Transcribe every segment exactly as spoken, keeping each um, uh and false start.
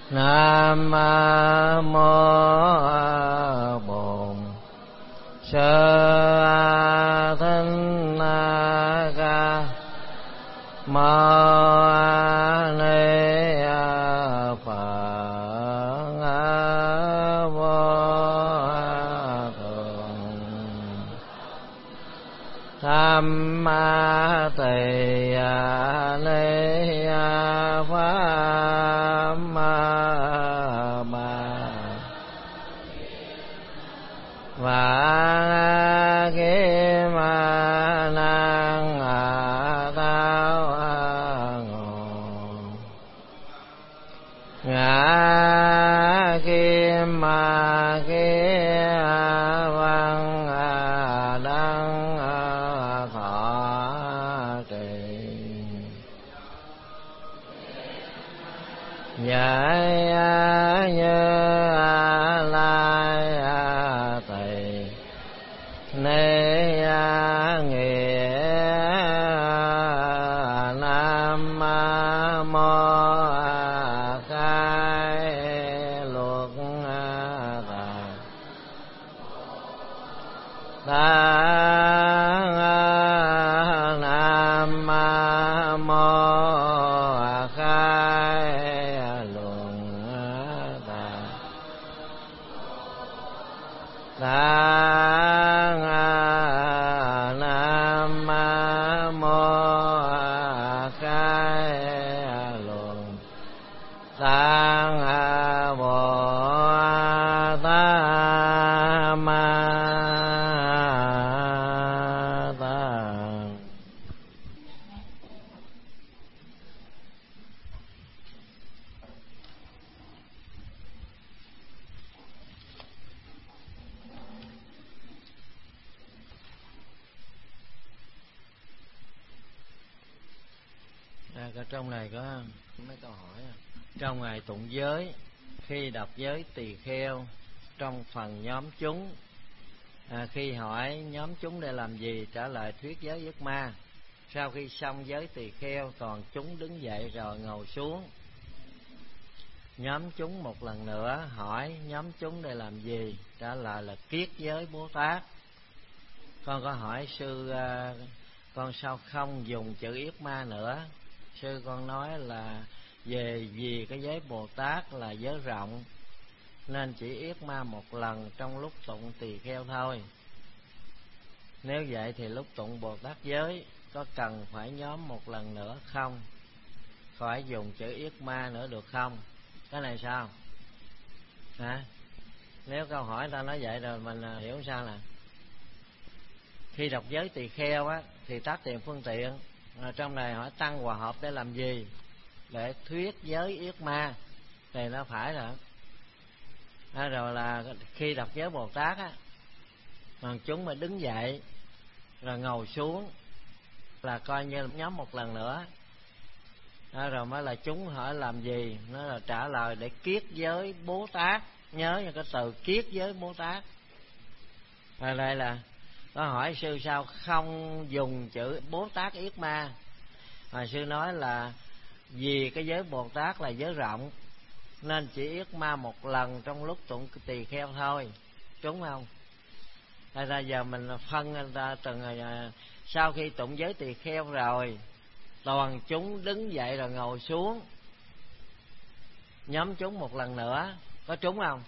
Nam mô Bổn Sư Thích Ca Mâu Ni Phật. Vô Thượng Tham Tỳ Ni Pháp và kim năng tao ngộ ngã kim ma kia văn đăng thọ trì giải như Ni nghĩa Nam mô Khai luật ta Nam mô Khai luận ta ta Nam mô Khai luận Tạng Bồ Tát Ma Tát. Ở trong này có mấy câu hỏi. Trong ngày tụng giới, khi đọc giới tỳ kheo trong phần nhóm chúng, à, khi hỏi nhóm chúng để làm gì, trả lời thuyết giới giấc ma. Sau khi xong giới tỳ kheo, toàn chúng đứng dậy rồi ngồi xuống. Nhóm chúng một lần nữa hỏi nhóm chúng để làm gì, trả lời là kiết giới Bồ Tát. Con có hỏi sư, à, con sao không dùng chữ yết ma nữa? Sư con nói là về vì cái giới Bồ Tát là giới rộng nên chỉ yết ma một lần trong lúc tụng tỳ kheo thôi. Nếu vậy thì lúc tụng Bồ Tát giới có cần phải nhóm một lần nữa không? Khỏi dùng chữ yết ma nữa được không? Cái này sao? Hả? Nếu câu hỏi ta nói vậy rồi mình hiểu sao nè? Khi đọc giới tỳ kheo á thì tác tiền phương tiện. À, trong này hỏi tăng hòa hợp để làm gì? Để thuyết giới yết ma thì nó phải rồi. À, rồi là khi đọc giới Bồ Tát á, còn chúng mà đứng dậy rồi ngồi xuống là coi như nhóm một lần nữa. À, rồi mới là chúng hỏi làm gì? Nó là trả lời để kiết giới Bồ Tát. Nhớ nha cái từ kiết giới Bồ Tát. Rồi đây là có hỏi sư sao không dùng chữ Bồ Tát yết ma? Mà sư nói là vì cái giới Bồ Tát là giới rộng nên chỉ yết ma một lần trong lúc tụng tỳ kheo thôi, đúng không? Tại ra giờ mình phân người ta từng sau khi tụng giới tỳ kheo rồi, toàn chúng đứng dậy rồi ngồi xuống. Nhóm chúng một lần nữa, có trúng không?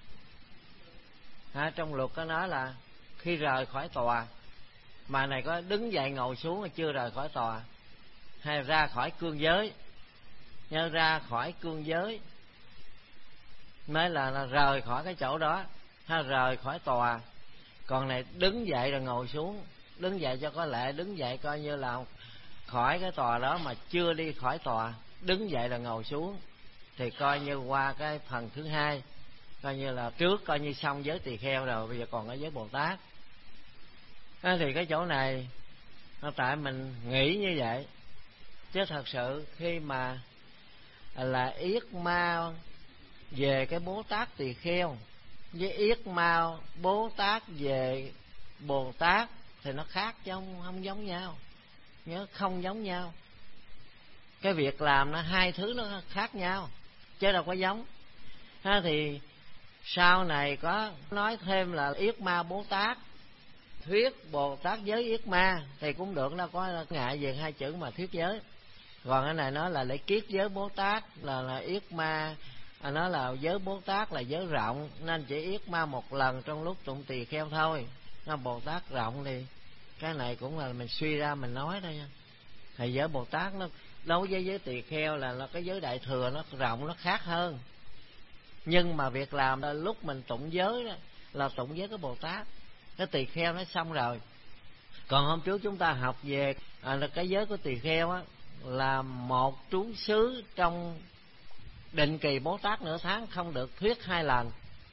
À, trong luật có nói là khi rời khỏi tòa, mà này có đứng dậy ngồi xuống là chưa rời khỏi tòa, hay ra khỏi cương giới. Nhớ ra khỏi cương giới mới là, là rời khỏi cái chỗ đó, hay rời khỏi tòa. Còn này đứng dậy rồi ngồi xuống, đứng dậy cho có lệ, đứng dậy coi như là khỏi cái tòa đó mà chưa đi khỏi tòa, đứng dậy rồi ngồi xuống thì coi như qua cái phần thứ hai, coi như là trước coi như xong giới tỳ kheo rồi, bây giờ còn cái giới Bồ Tát. Thế thì cái chỗ này nó tại mình nghĩ như vậy, chứ thật sự khi mà là yết ma về cái Bồ Tát tỳ kheo với yết ma Bồ Tát về Bồ Tát thì nó khác chứ không, không giống nhau. Nhớ không giống nhau. Cái việc làm nó hai thứ nó khác nhau. chứ đâu có giống. Ha, thì sau này có nói thêm là Yết Ma Bồ Tát, thuyết Bồ Tát giới Yết Ma thì cũng được, đâu có ngại về hai chữ mà thuyết giới. Còn cái này nói là lễ kiết giới Bồ Tát, là, là Yết Ma, à, nói là giới Bồ Tát là giới rộng, nên chỉ Yết Ma một lần trong lúc tụng tỳ kheo thôi. Nó Bồ Tát rộng thì cái này cũng là mình suy ra mình nói thôi nha. Thì giới Bồ Tát nó đối với giới tỳ kheo là, là cái giới đại thừa nó rộng, nó khác hơn. Nhưng mà việc làm là lúc mình tụng giới đó là tụng giới cái Bồ Tát, cái tỳ kheo nó xong rồi. Còn hôm trước chúng ta học về à, là cái giới của tỳ kheo á, là một trú xứ trong định kỳ Bồ Tát nửa tháng không được thuyết hai lần.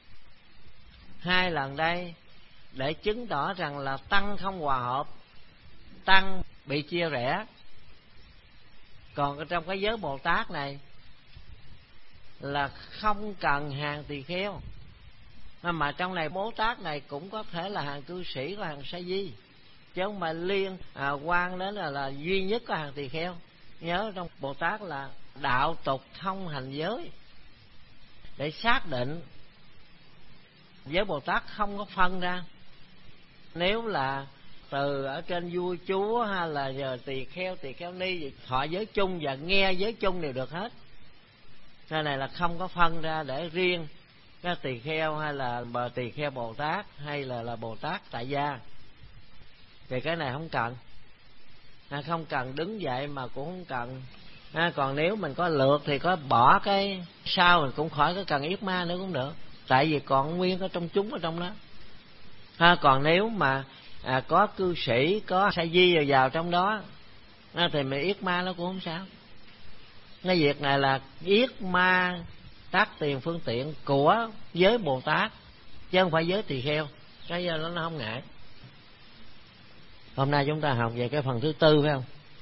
Hai lần đây để chứng tỏ rằng là tăng không hòa hợp, tăng bị chia rẽ. Còn trong cái giới Bồ Tát này là không cần hàng tỳ kheo, mà trong này Bồ Tát này cũng có thể là hàng cư sĩ, có hàng sa di, chứ không mà liên à, quan đến là, là duy nhất có hàng tỳ kheo. Nhớ trong Bồ Tát là đạo tục thông hành giới, để xác định giới Bồ Tát không có phân ra. Nếu là từ ở trên vua chúa hay là giờ tỳ kheo tỳ kheo ni thì thọ giới chung và nghe giới chung đều được hết. Cái này là không có phân ra để riêng cái tỳ kheo hay là bờ tỳ kheo Bồ Tát hay là là Bồ Tát tại gia. Thì cái này không cần, à, không cần đứng dậy mà cũng không cần. À, còn nếu mình có lượt thì có bỏ cái sau mình cũng khỏi có cần Yết Ma nữa cũng được, tại vì còn nguyên có trong chúng ở trong đó. À, còn nếu mà à, có cư sĩ, có sa di vào, vào trong đó à, thì mình Yết Ma nó cũng không sao. Cái việc này là Yết Ma tác tiền phương tiện của giới Bồ Tát, chứ không phải giới tỳ kheo. Cái do đó nó không ngại. Hôm nay chúng ta học về cái phần thứ tư phải không?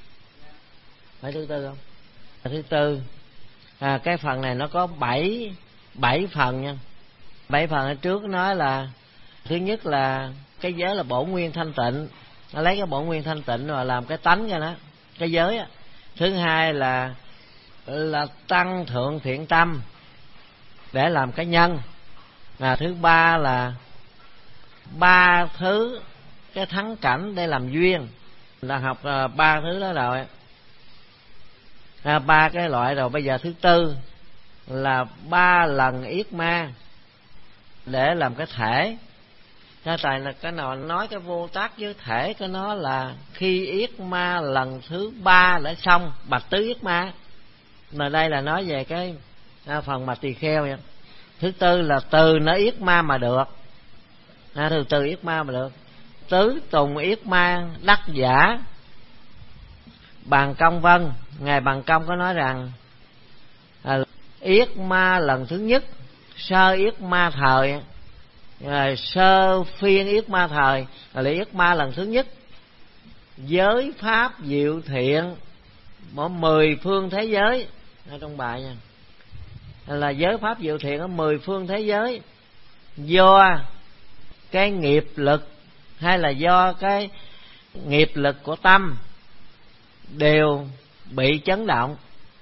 Phải thứ tư không? Thứ tư à, cái phần này nó có bảy bảy phần nha. Bảy phần ở trước nói là thứ nhất là cái giới là bổn nguyên thanh tịnh, nó lấy cái bổn nguyên thanh tịnh rồi làm cái tánh cho nó, cái giới á. Thứ hai là là tăng thượng thiện tâm để làm cái nhân. À, thứ ba là ba thứ cái thắng cảnh để làm duyên. Là học à, ba thứ đó rồi, à, ba cái loại rồi. Bây giờ thứ tư là ba lần Yết Ma để làm cái thể. Cái tài là cái nào nói cái vô tác với thể cái nó là khi Yết Ma lần thứ ba đã xong bạch tứ Yết Ma. Mà đây là nói về cái à, phần mà tỳ kheo vậy. Thứ tư là từ nó Yết Ma mà được, à, từ từ Yết Ma mà được. Tứ tùng Yết Ma đắc giả. Bàn Công Vân, ngài Bàn Công có nói rằng à, Yết Ma lần thứ nhất sơ Yết Ma thời, rồi sơ phiên Yết Ma thời là Yết Ma lần thứ nhất. Giới pháp diệu thiện mỗi mười phương thế giới, ở trong bài nha, là giới pháp diệu thiện ở mười phương thế giới, do cái nghiệp lực hay là do cái nghiệp lực của tâm đều bị chấn động.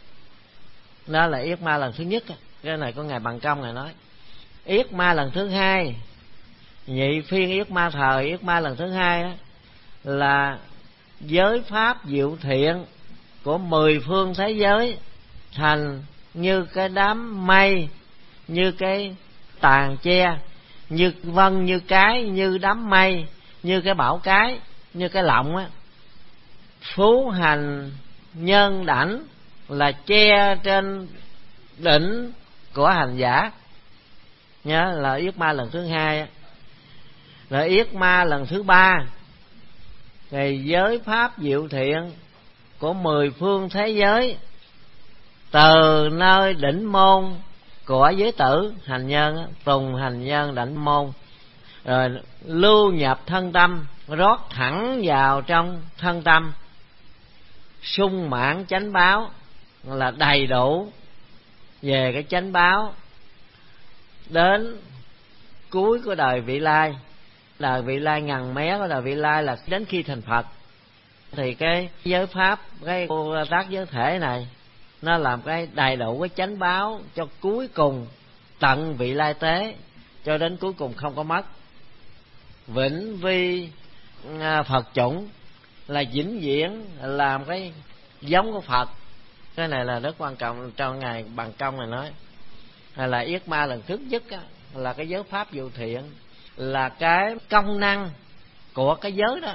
Đó là Yết Ma lần thứ nhất. Cái này có ngài Bằng Công ngài nói. Yết Ma lần thứ hai, nhị phiên Yết Ma thời, Yết Ma lần thứ hai đó là giới pháp diệu thiện của mười phương thế giới thành như cái đám mây, như cái tàn che, như vân, như cái, như đám mây, như cái bão cái, như cái lọng á. Phú hành nhân đảnh là che trên đỉnh của hành giả. Nhớ là Yết Ma lần thứ hai á. Rồi Yết Ma lần thứ ba thì giới pháp diệu thiện của mười phương thế giới từ nơi đỉnh môn của giới tử hành nhân, tùng hành nhân đảnh môn, rồi lưu nhập thân tâm, rót thẳng vào trong thân tâm, sung mãn chánh báo là đầy đủ về cái chánh báo đến cuối của đời vị lai. Đời vị lai ngàn mé của đời vị lai là đến khi thành Phật. Thì cái giới pháp, cái Bồ Tát giới thể này nó làm cái đầy đủ cái chánh báo cho cuối cùng tận vị lai tế, cho đến cuối cùng không có mất. Vĩnh vi Phật chủng là vĩnh viễn làm cái giống của Phật. Cái này là rất quan trọng. Trong ngài Bằng Công này nói là yết ma lần thứ nhất á, là cái giới pháp vụ thiện, là cái công năng của cái giới đó,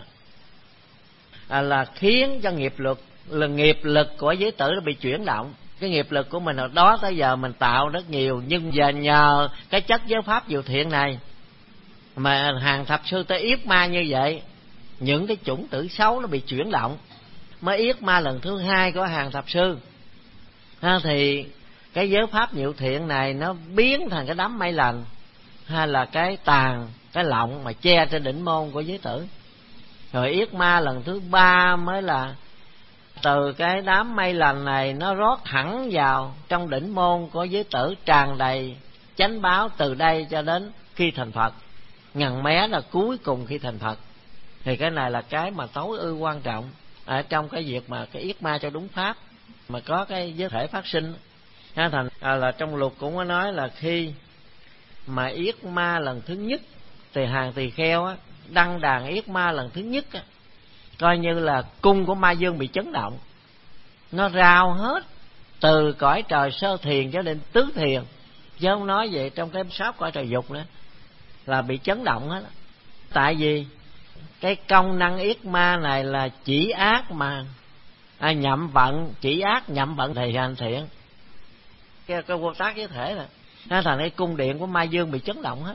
à, là khiến cho nghiệp lực là nghiệp lực của giới tử nó bị chuyển động. Cái nghiệp lực của mình hồi đó tới giờ mình tạo rất nhiều, nhưng giờ nhờ cái chất giới pháp vụ thiện này mà hàng thập sư tới yết ma như vậy, những cái chủng tử xấu nó bị chuyển động, mới yết ma lần thứ hai của hàng thập sư. Ha, thì cái giới pháp vụ thiện này nó biến thành cái đám mây lành, hay là cái tàn, cái lọng mà che trên đỉnh môn của giới tử. Rồi yết ma lần thứ ba mới là từ cái đám mây lành này nó rót thẳng vào trong đỉnh môn của giới tử, tràn đầy chánh báo từ đây cho đến khi thành Phật. Ngần mé là cuối cùng khi thành Phật. Thì cái này là cái mà tối ưu quan trọng ở trong cái việc mà cái yết ma cho đúng pháp, mà có cái giới thể phát sinh. Thành à, là trong luật cũng có nói là khi mà yết ma lần thứ nhất thì hàng tỳ kheo á, đăng đàn yết ma lần thứ nhất á, coi như là cung của ma dương bị chấn động, nó rao hết từ cõi trời sơ thiền cho đến tứ thiền, chứ không nói vậy trong cái sáu cõi trời dục nữa, là bị chấn động hết. Tại vì cái công năng yết ma này là chỉ ác mà à, nhậm vận, chỉ ác nhậm vận thì hành thiện. Cái, cái vô tác giới thể này, nó thành cái cung điện của ma dương bị chấn động hết.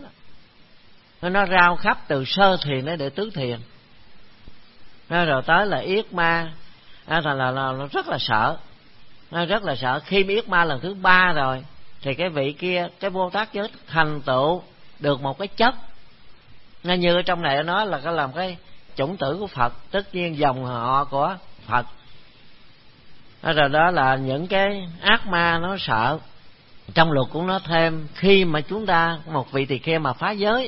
Nó rao khắp từ sơ thiền đến để tứ thiền. Nó rồi tới là yết ma, nó thành là, là nó rất là sợ, nó rất là sợ. Khi yết ma lần thứ ba rồi thì cái vị kia, cái vô tác giới thành tựu được một cái chất, nó như ở trong này nó nói là cái làm cái chủng tử của Phật, tất nhiên dòng họ của Phật. Rồi đó là những cái ác ma nó sợ. Trong luật cũng nói thêm, khi mà chúng ta một vị tỳ kheo mà phá giới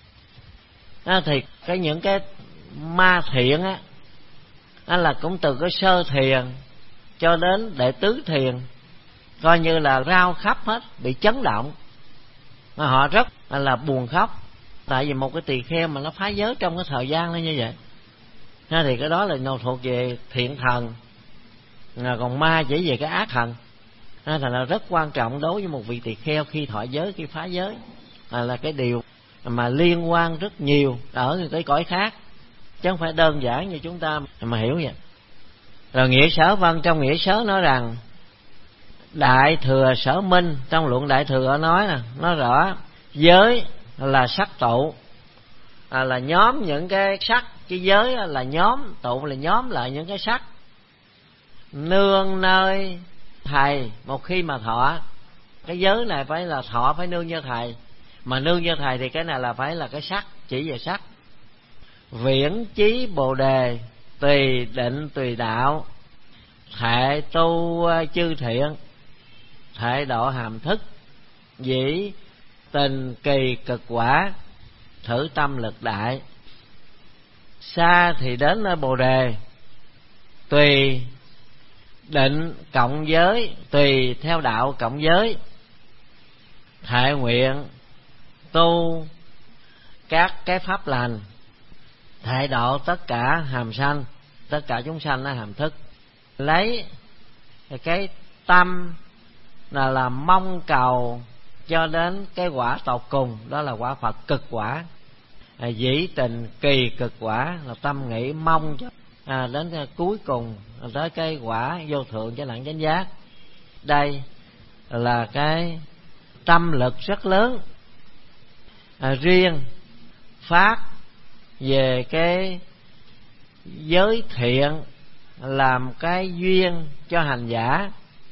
á, thì cái những cái ma thiện á, á là cũng từ cái sơ thiền cho đến đệ tứ thiền, coi như là rao khắp hết, bị chấn động, mà họ rất là buồn khóc. Tại vì một cái tỳ kheo mà nó phá giới trong cái thời gian nó như vậy, à, thì cái đó là nó thuộc về thiện thần, à, còn ma chỉ về cái ác thần. À, thành là rất quan trọng đối với một vị tỳ kheo khi thọ giới, khi phá giới, à, là cái điều mà liên quan rất nhiều ở cái cõi khác, chứ không phải đơn giản như chúng ta mà hiểu vậy. Rồi Nghĩa Sở Vân trong Nghĩa Sớ nói rằng Đại Thừa Sở Minh trong luận Đại Thừa nói nè, nói rõ giới là sắc tụ, à, là nhóm những cái sắc. Cái giới là nhóm, tụ là nhóm lại những cái sắc. Nương nơi thầy, một khi mà thọ cái giới này phải là thọ phải nương như thầy, mà nương như thầy thì cái này là phải là cái sắc, chỉ về sắc. Viễn chí Bồ Đề, tùy định tùy đạo, thệ tu chư thiện, thệ độ hàm thức, dĩ tình kỳ cực quả, thử tâm lực đại. Xa thì đến nơi Bồ Đề, tùy định cộng giới, tùy theo đạo cộng giới, thệ nguyện tu các cái pháp lành, thệ độ tất cả hàm sanh, tất cả chúng sanh là hàm thức. Lấy cái tâm là làm mong cầu cho đến cái quả tột cùng, đó là quả Phật cực quả. À, dĩ tình kỳ cực quả là tâm nghĩ mong cho à, đến cái cuối cùng, tới cái quả vô thượng chánh đẳng chánh giác. Đây là cái tâm lực rất lớn. À, riêng phát về cái giới thiện làm cái duyên cho hành giả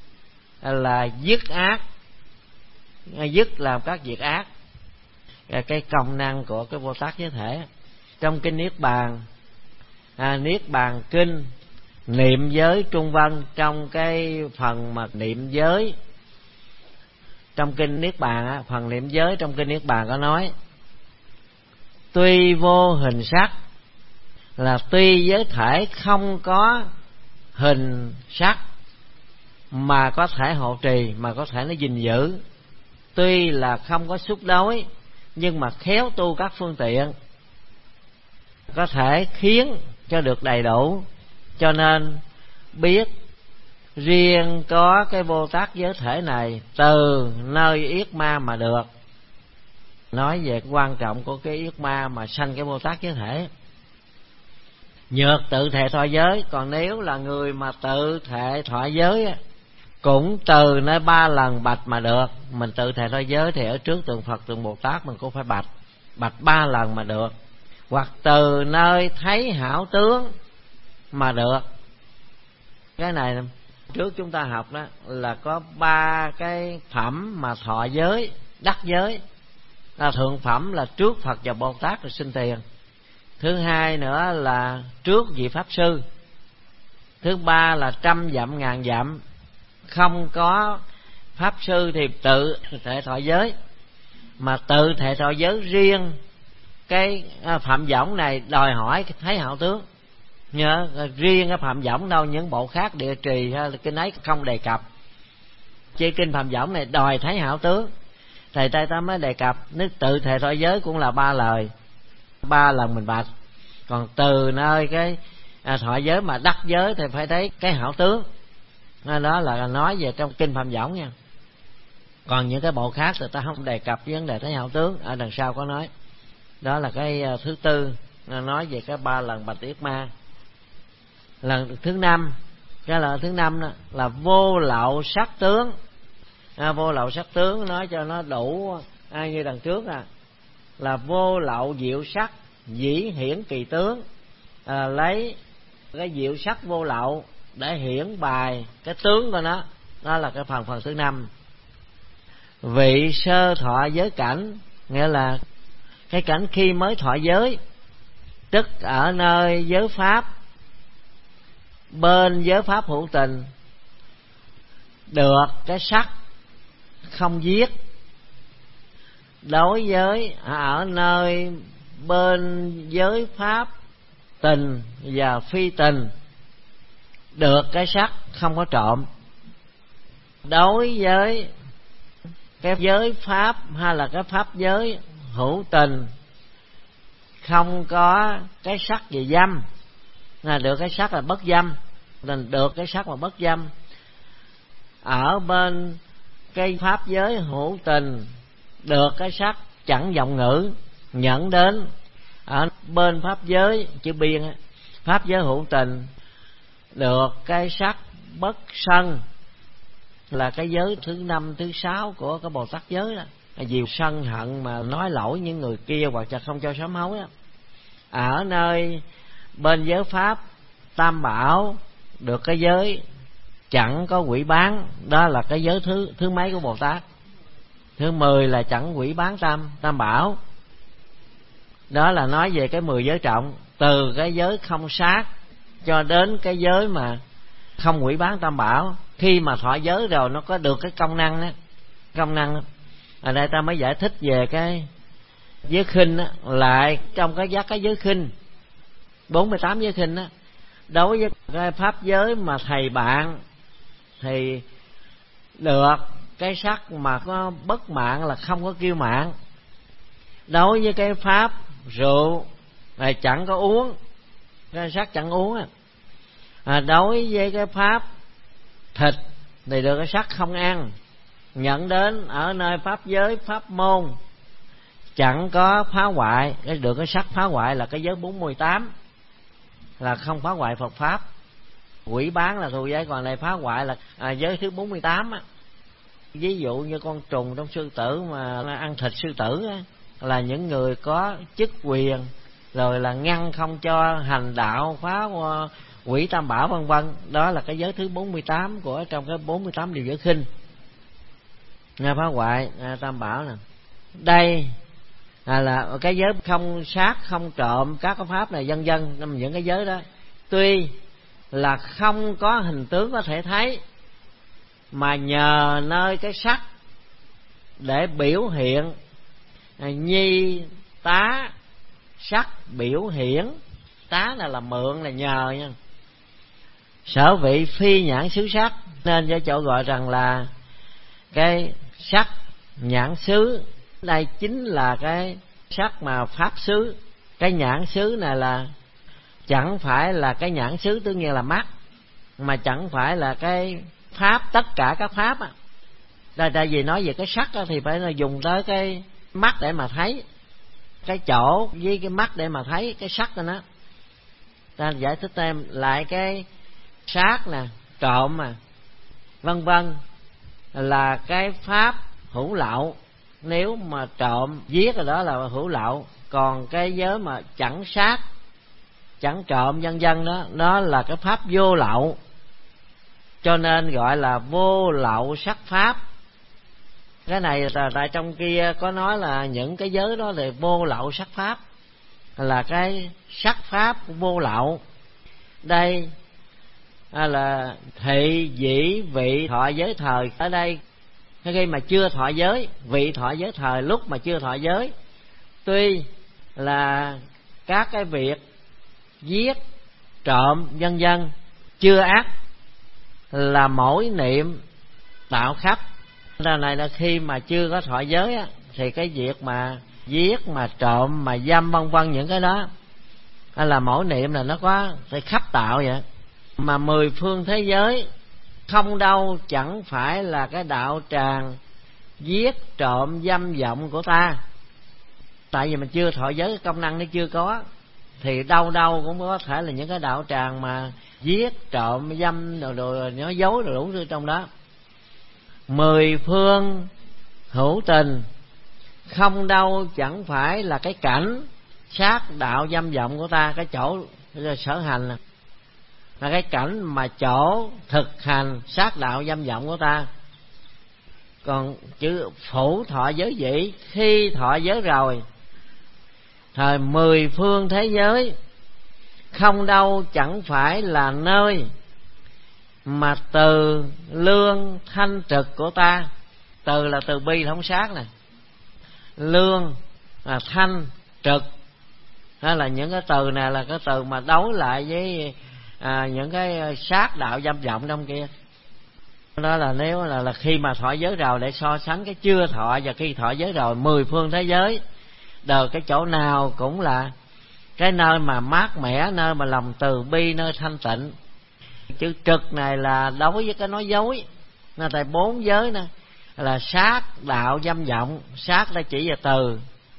là dứt ác, dứt làm các việc ác, cái công năng của cái Bồ Tát giới thể. Trong kinh Niết Bàn, à, Niết Bàn kinh niệm giới trung văn, trong cái phần mà niệm giới trong kinh Niết Bàn á, phần niệm giới trong kinh Niết Bàn có nói tuy vô hình sắc, là tuy giới thể không có hình sắc, mà có thể hộ trì, mà có thể nó gìn giữ. Tuy là không có xúc đối, nhưng mà khéo tu các phương tiện có thể khiến cho được đầy đủ. Cho nên biết riêng có cái Bồ Tát giới thể này từ nơi yết ma mà được. Nói về quan trọng của cái yết ma mà sanh cái Bồ Tát giới thể. Nhược tự thệ thọ giới. Còn nếu là người mà tự thệ thọ giới cũng từ nơi ba lần bạch mà được. Mình tự thệ thọ giới thì ở trước tượng Phật, tượng Bồ Tát mình cũng phải bạch, bạch ba lần mà được. Hoặc từ nơi thấy hảo tướng mà được. Cái này trước chúng ta học đó là có ba cái phẩm mà thọ giới, đắc giới. Là thượng phẩm là trước Phật và Bồ Tát rồi xin tiền. Thứ hai nữa là trước vị Pháp Sư. Thứ ba là trăm dặm ngàn dặm không có Pháp Sư thì tự thệ thọ giới. Mà tự thệ thọ giới riêng cái phạm võng này đòi hỏi thấy hảo tướng. Nhớ riêng cái phạm võng đâu, những bộ khác địa trì hay là kinh ấy không đề cập. Chỉ kinh phạm võng này đòi thấy hảo tướng, thầy Tây ta mới đề cập. Nếu tự thệ thọ giới cũng là ba lời, ba lần mình bạch. Còn từ nơi cái à, thọ giới mà đắc giới thì phải thấy cái hảo tướng. Đó là nói về trong kinh phạm võng nha. Còn những cái bộ khác thì ta không đề cập vấn đề thấy hảo tướng, ở đằng sau có nói. Đó là cái thứ tư, nói về cái ba lần bạch yết ma. Lần thứ năm, cái lần thứ năm đó là vô lậu sắc tướng. À, vô lậu sắc tướng nói cho nó đủ à, như đằng trước à, là vô lậu diệu sắc dĩ hiển kỳ tướng. À, lấy cái diệu sắc vô lậu để hiển bài cái tướng của nó. Đó là cái phần phần thứ năm. Vị sơ thọ giới cảnh, nghĩa là cái cảnh khi mới thọ giới, tức ở nơi giới pháp, bên giới pháp hữu tình, được cái sắc không giết. Đối với ở nơi bên giới pháp tình và phi tình, được cái sắc không có trộm. Đối với cái giới pháp hay là cái pháp giới hữu tình, không có cái sắc gì dâm, là được cái sắc là bất dâm, nên được cái sắc mà bất dâm. Ở bên cái pháp giới hữu tình, được cái sắc chẳng vọng ngữ, nhận đến. Ở bên pháp giới chữ biên, pháp giới hữu tình, được cái sắc bất sân, là cái giới thứ năm thứ sáu của cái Bồ Tát giới đó. Vì sân hận mà nói lỗi những người kia hoặc là không cho sám hối đó. Ở nơi bên giới pháp tam bảo, được cái giới chẳng có quỷ bán. Đó là cái giới thứ thứ mấy của Bồ Tát? Thứ mười là chẳng quỷ bán tam tam bảo. Đó là nói về cái mười giới trọng, từ cái giới không sát cho đến cái giới mà không quỷ bán tam bảo. Khi mà thọ giới rồi nó có được cái công năng đó, công năng đó. Ở đây ta mới giải thích về cái giới khinh đó, lại trong cái giác cái giới khinh bốn mươi tám giới khinh đó. Đối với cái pháp giới mà thầy bạn thì được cái sắc mà có bất mạng, là không có kiêu mạn. Đối với cái pháp rượu là chẳng có uống, cái sắc chẳng uống à. À, đối với cái pháp thịt thì được cái sắc không ăn. Nhận đến ở nơi pháp giới pháp môn chẳng có phá hoại, cái được cái sắc phá hoại là cái giới bốn mươi tám, là không phá hoại Phật pháp. Quỷ bán là thù giới, còn này phá hoại là à, giới thứ bốn mươi tám á. Ví dụ như con trùng trong sư tử mà ăn thịt sư tử á, là những người có chức quyền, rồi là ngăn không cho hành đạo, phá quỷ tam bảo vân vân. Đó là cái giới thứ bốn mươi tám của trong cái bốn mươi tám điều giới khinh. Nghe phá hoại à, tam bảo nè. Đây à, là cái giới không sát, không trộm, các cái pháp này vân vân. Những cái giới đó tuy là không có hình tướng có thể thấy, mà nhờ nơi cái sắc để biểu hiện à, nhi tá sắc biểu hiển. Tá là là mượn, là nhờ nha. sở vị phi nhãn xứ sắc, nên cho chỗ gọi rằng là cái sắc nhãn xứ. Đây chính là cái sắc mà pháp xứ. Cái nhãn xứ này là chẳng phải là cái nhãn xứ tức nghĩa là mắt, mà chẳng phải là cái pháp, tất cả các pháp á. Tại, tại vì nói về cái sắc á, thì phải là dùng tới cái mắt để mà thấy, cái chỗ với cái mắt để mà thấy cái sắc đó. Ta giải thích thêm lại cái sát nè, trộm mà vân vân là cái pháp hữu lậu. Nếu mà trộm giết rồi đó là hữu lậu. Còn cái giới mà chẳng sát, chẳng trộm vân vân đó, nó là cái pháp vô lậu, cho nên gọi là vô lậu sắc pháp. Cái này là tại trong kia có nói là những cái giới đó là vô lậu sắc pháp, là cái sắc pháp vô lậu. Đây là thị dĩ vị thọ giới thời. Ở đây khi mà chưa thọ giới, vị thọ giới thời lúc mà chưa thọ giới, tuy là các cái việc giết, trộm vân vân chưa ác, là mỗi niệm tạo khắp. Ra này là khi mà chưa có thọ giới á, thì cái việc mà giết, mà trộm, mà dâm vân vân những cái đó là mỗi niệm là nó có phải khắp tạo vậy. Mà mười phương thế giới không đâu chẳng phải là cái đạo tràng giết, trộm, dâm vọng của ta. Tại vì mình chưa thọ giới, cái công năng nó chưa có, thì đâu đâu cũng có thể là những cái đạo tràng mà giết, trộm, dâm đồ, đồ nó giấu đồ đủ thứ trong đó. Mười phương hữu tình không đâu chẳng phải là cái cảnh sát đạo dâm vọng của ta. Cái chỗ sở hành là, là cái cảnh mà chỗ thực hành sát đạo dâm vọng của ta. Còn chữ phủ thọ giới dĩ, khi thọ giới rồi, thời mười phương thế giới không đâu chẳng phải là nơi mà từ lương thanh trực của ta. Từ là từ bi không sát này, lương là thanh trực, đó là những cái từ này là cái từ mà đối lại với à, những cái sát đạo dâm vọng trong kia. Đó là nếu là, là khi mà thọ giới rồi, để so sánh cái chưa thọ và khi thọ giới rồi. Mười phương thế giới đời cái chỗ nào cũng là cái nơi mà mát mẻ, nơi mà lòng từ bi, nơi thanh tịnh. Chữ trực này là đối với cái nói dối. Nên tại bốn giới nè là sát đạo dâm vọng. Sát đây chỉ về từ,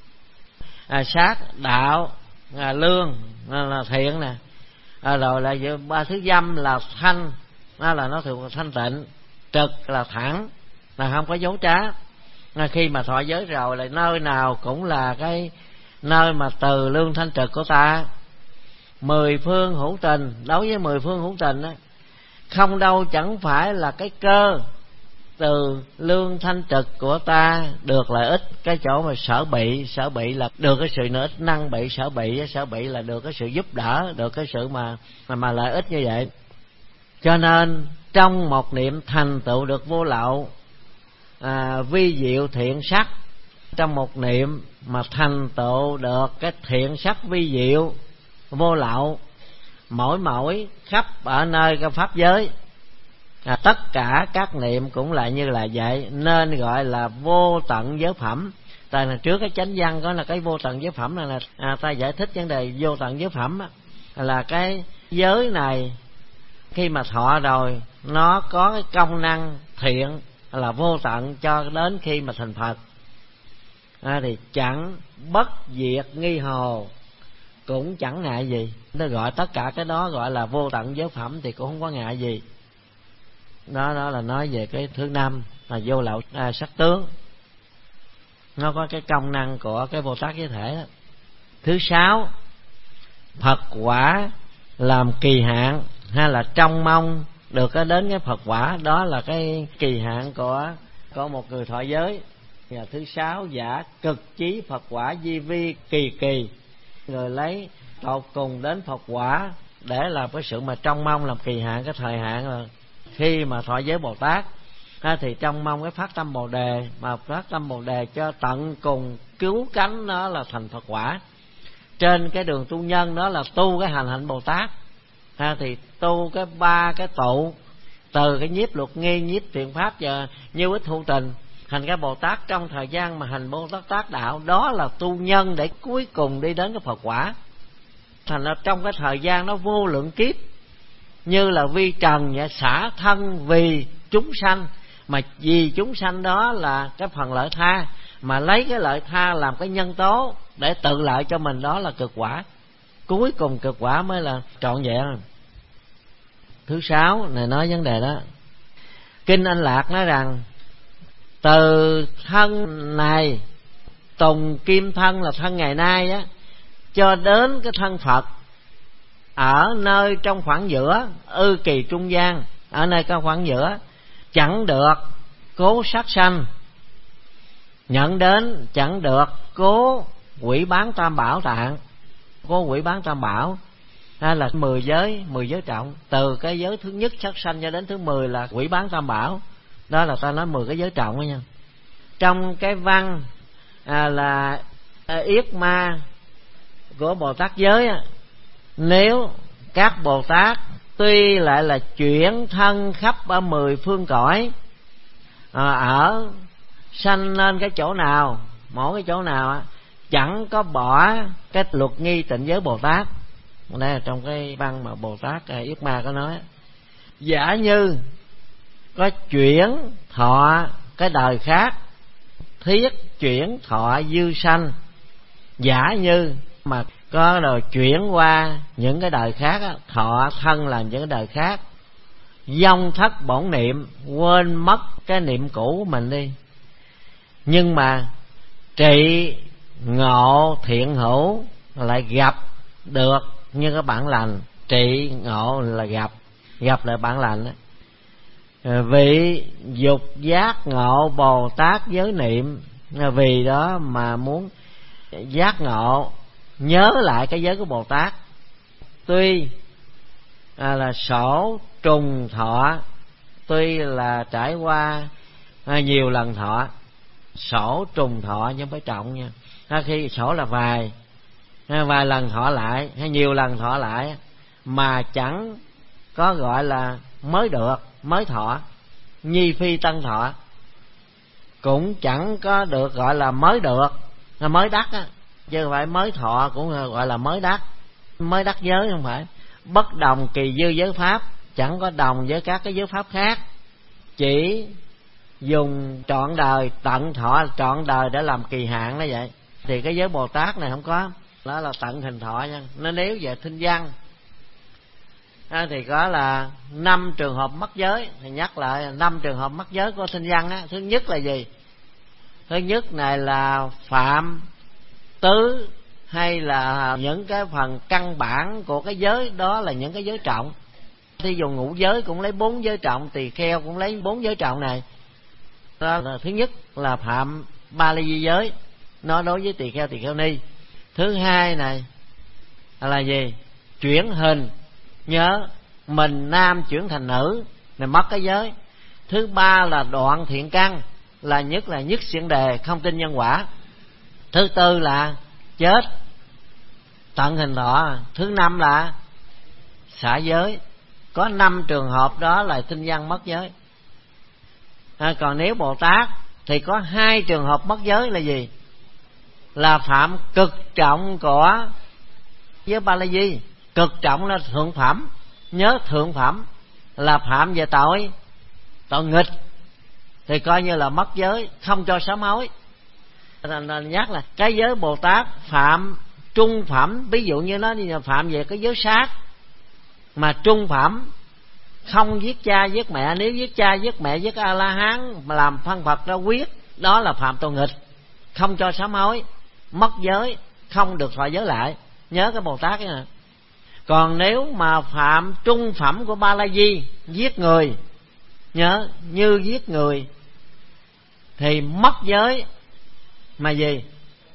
à, sát đạo à, lương là, là thiện nè, à, rồi là ba thứ dâm là thanh, đó là nó thuộc thanh tịnh. Trực là thẳng, là không có dấu trá. À, khi mà thọ giới rồi là nơi nào cũng là cái nơi mà từ lương thanh trực của ta. Mười phương hữu tình, đối với mười phương hữu tình á, không đâu chẳng phải là cái cơ từ lương thanh trực của ta được lợi ích. Cái chỗ mà sở bị, sở bị là được cái sự lợi ích, năng bị, sở bị, sở bị là được cái sự giúp đỡ, được cái sự mà mà, mà lợi ích như vậy. Cho nên trong một niệm thành tựu được vô lậu à, vi diệu thiện sắc, trong một niệm mà thành tựu được cái thiện sắc vi diệu vô lậu, mỗi mỗi khắp ở nơi cái pháp giới, à, tất cả các niệm cũng lại như là vậy, nên gọi là vô tận giới phẩm. Tại là trước cái chánh văn có là cái vô tận giới phẩm này là à, ta giải thích vấn đề vô tận giới phẩm á, là cái giới này khi mà thọ rồi nó có cái công năng thiện là vô tận cho đến khi mà thành Phật. À, thì chẳng bất diệt nghi hồ, cũng chẳng ngại gì. Nó gọi tất cả cái đó gọi là vô tận giới phẩm thì cũng không có ngại gì. Đó, đó là nói về cái thứ năm là vô lậu à, sắc tướng. Nó có cái công năng của cái Bồ Tát giới thể đó. Thứ sáu, Phật quả làm kỳ hạn, hay là trông mong được cái đến cái Phật quả. Đó là cái kỳ hạn của của một người thọ giới. Và thứ sáu, giả cực chí Phật quả di vi kỳ kỳ, người lấy tột cùng đến Phật quả để làm cái sự mà trông mong làm kỳ hạn. Cái thời hạn là khi mà thọ giới Bồ Tát ha, thì trông mong cái phát tâm Bồ đề, mà phát tâm Bồ đề cho tận cùng cứu cánh nó là thành Phật quả. Trên cái đường tu nhân đó là tu cái hành hạnh Bồ Tát, ha, thì tu cái ba cái tụ, từ cái nhiếp luật nghi, nhiếp thiện pháp và như ít thu tình, thành cái Bồ Tát trong thời gian mà hành Bồ Tát Tác đạo, đó là tu nhân để cuối cùng đi đến cái Phật quả. Thành ra trong cái thời gian nó vô lượng kiếp, như là vi trần và xả thân vì chúng sanh, mà vì chúng sanh đó là cái phần lợi tha, mà lấy cái lợi tha làm cái nhân tố để tự lợi cho mình, đó là cực quả. Cuối cùng cực quả mới là trọn vẹn. Thứ sáu này nói vấn đề đó. Kinh Anh Lạc nói rằng từ thân này, tùng kim thân là thân ngày nay á, cho đến cái thân Phật ở nơi trong khoảng giữa, ư kỳ trung gian, ở nơi trong khoảng giữa, chẳng được cố sát sanh, nhận đến chẳng được cố quỷ bán tam bảo tạng. Cố quỷ bán tam bảo hay là mười giới, mười giới trọng, từ cái giới thứ nhất sát sanh cho đến thứ mười là quỷ bán tam bảo. Đó là ta nói mười cái giới trọng đó nha. Trong cái văn à, là à, yết ma của Bồ Tát giới á, nếu các Bồ Tát tuy lại là chuyển thân khắp ở mười phương cõi, à, ở sanh lên cái chỗ nào, mỗi cái chỗ nào á, chẳng có bỏ cái luật nghi tịnh giới Bồ Tát. Đây là trong cái văn mà Bồ Tát Yết Ma có nói. Giả như có chuyển thọ cái đời khác, thiết chuyển thọ dư sanh. Giả như mà có rồi chuyển qua những cái đời khác á, thọ thân là những cái đời khác, vong thất bổn niệm, quên mất cái niệm cũ của mình đi, nhưng mà trị ngộ thiện hữu lại gặp được như các bạn lành. Trị ngộ là gặp, gặp lại bạn lành đó. Vị dục giác ngộ Bồ Tát giới niệm, vì đó mà muốn giác ngộ, nhớ lại cái giới của Bồ Tát. Tuy à, là sổ trùng thọ, tuy là trải qua à, nhiều lần thọ, sổ trùng thọ nhưng phải trọng nha. À, khi sổ là vài à, vài lần thọ lại hay nhiều lần thọ lại, mà chẳng có gọi là mới được, mới thọ, nhi phi tân thọ, cũng chẳng có được gọi là mới được, mới đắc á, chứ không phải mới thọ cũng gọi là mới đắc. Mới đắc giới không phải. Bất đồng kỳ dư giới pháp, chẳng có đồng với các cái giới pháp khác, chỉ dùng trọn đời, tận thọ trọn đời để làm kỳ hạn đó vậy. Thì cái giới Bồ Tát này không có, đó là tận hình thọ nha. Nên nếu về thinh văn à, thì có là năm trường hợp mất giới. Thì nhắc lại năm trường hợp mất giới của thinh văn á. Thứ nhất là gì? Thứ nhất này là phạm tứ, hay là những cái phần căn bản của cái giới, đó là những cái giới trọng. Thí dụ ngũ giới cũng lấy bốn giới trọng, tỳ kheo cũng lấy bốn giới trọng này. Đó là thứ nhất là phạm ba ly di giới, nó đối với tỳ kheo tỳ kheo ni. Thứ hai này là gì? Chuyển hình, nhớ mình nam chuyển thành nữ, này mất cái giới. Thứ ba là đoạn thiện căn, là nhất là nhất xiển đề, không tin nhân quả. Thứ tư là chết, tận hình thọ. Thứ năm là xả giới. Có năm trường hợp đó là thinh văn mất giới. À, còn nếu Bồ Tát thì có hai trường hợp mất giới là gì? Là phạm cực trọng của giới Ba La Di. Cực trọng là thượng phẩm, nhớ thượng phẩm là phạm về tội tội nghịch, thì coi như là mất giới, không cho sám hối. Nên nhắc là cái giới Bồ Tát phạm trung phẩm, ví dụ như nó phạm về cái giới sát, mà trung phẩm không giết cha giết mẹ. Nếu giết cha giết mẹ giết A La Hán mà làm phân Phật ra quyết, đó là phạm tội nghịch, không cho sám hối, mất giới, không được thọ giới lại. Nhớ cái Bồ Tát này. Còn nếu mà phạm trung phẩm của Ba La Di, giết người, nhớ như giết người, thì mất giới, mà gì?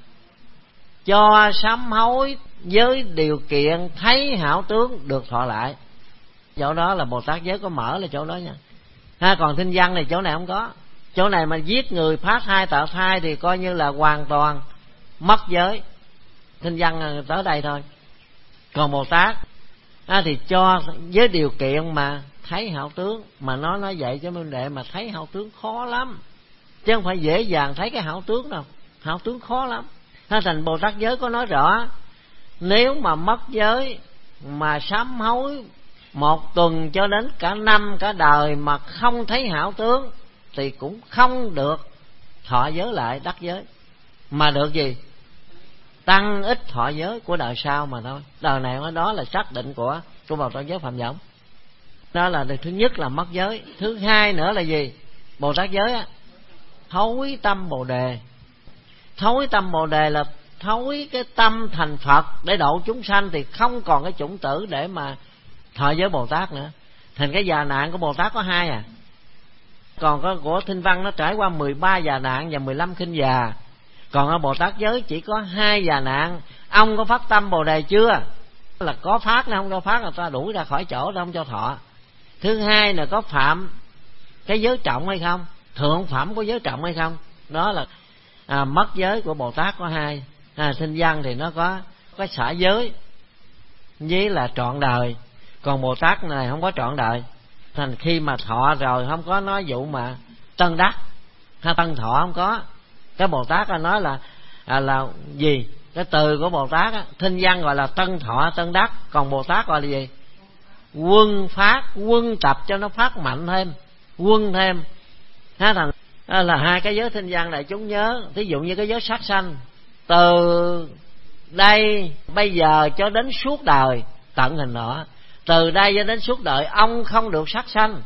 Cho sám hối với điều kiện thấy hảo tướng được thọ lại. Chỗ đó là Bồ Tát giới có mở là chỗ đó nha. Ha, còn thinh văn này chỗ này không có. Chỗ này mà giết người, phá thai, tạo thai thì coi như là hoàn toàn mất giới. Thinh văn tới đây thôi. Còn Bồ Tát à, thì cho với điều kiện mà thấy hảo tướng. Mà nó nói vậy cho minh đệ, mà thấy hảo tướng khó lắm, chứ không phải dễ dàng thấy cái hảo tướng đâu. Hảo tướng khó lắm. Thế thành Bồ Tát giới có nói rõ, nếu mà mất giới mà sám hối một tuần cho đến cả năm cả đời mà không thấy hảo tướng thì cũng không được thọ giới lại đắc giới, mà được gì? Tăng ít thọ giới của đời sau mà thôi. Đời này đó là xác định của của Bồ Tát giới Phạm Võng. Đó là thứ nhất là mất giới. Thứ hai nữa là gì? Bồ Tát giới á, thối tâm Bồ Đề. Thối tâm Bồ Đề là thối cái tâm thành Phật để độ chúng sanh, thì không còn cái chủng tử để mà thọ giới Bồ Tát nữa. Thành cái già nạn của Bồ Tát có hai à. Còn có của Thinh Văn nó trải qua mười ba già nạn và mười lăm khinh già. Còn ở Bồ Tát giới chỉ có hai già nạn. Ông có phát tâm Bồ Đề chưa? Là có phát, nó không có phát là ta đuổi ra khỏi chỗ, ta không cho thọ. Thứ hai là có phạm cái giới trọng hay không, thượng phẩm của giới trọng hay không. Đó là à, mất giới của Bồ Tát có hai. à, Thinh Văn thì nó có có xả giới với là trọn đời. Còn Bồ Tát này không có trọn đời. Thành khi mà thọ rồi không có nói vụ mà tân đắc hay tân thọ, không có. Cái Bồ Tát nói là à, là gì? Cái từ của Bồ Tát á, Thinh Văn gọi là tân thọ tân đắc. Còn Bồ Tát gọi là gì? Quân phát, quân tập cho nó phát mạnh thêm, quân thêm. Thế thành là hai cái giới Thinh Văn này chúng nhớ. Thí dụ như cái giới sát sanh, từ đây bây giờ cho đến suốt đời tận hình nọ. Từ đây cho đến suốt đời ông không được sát sanh.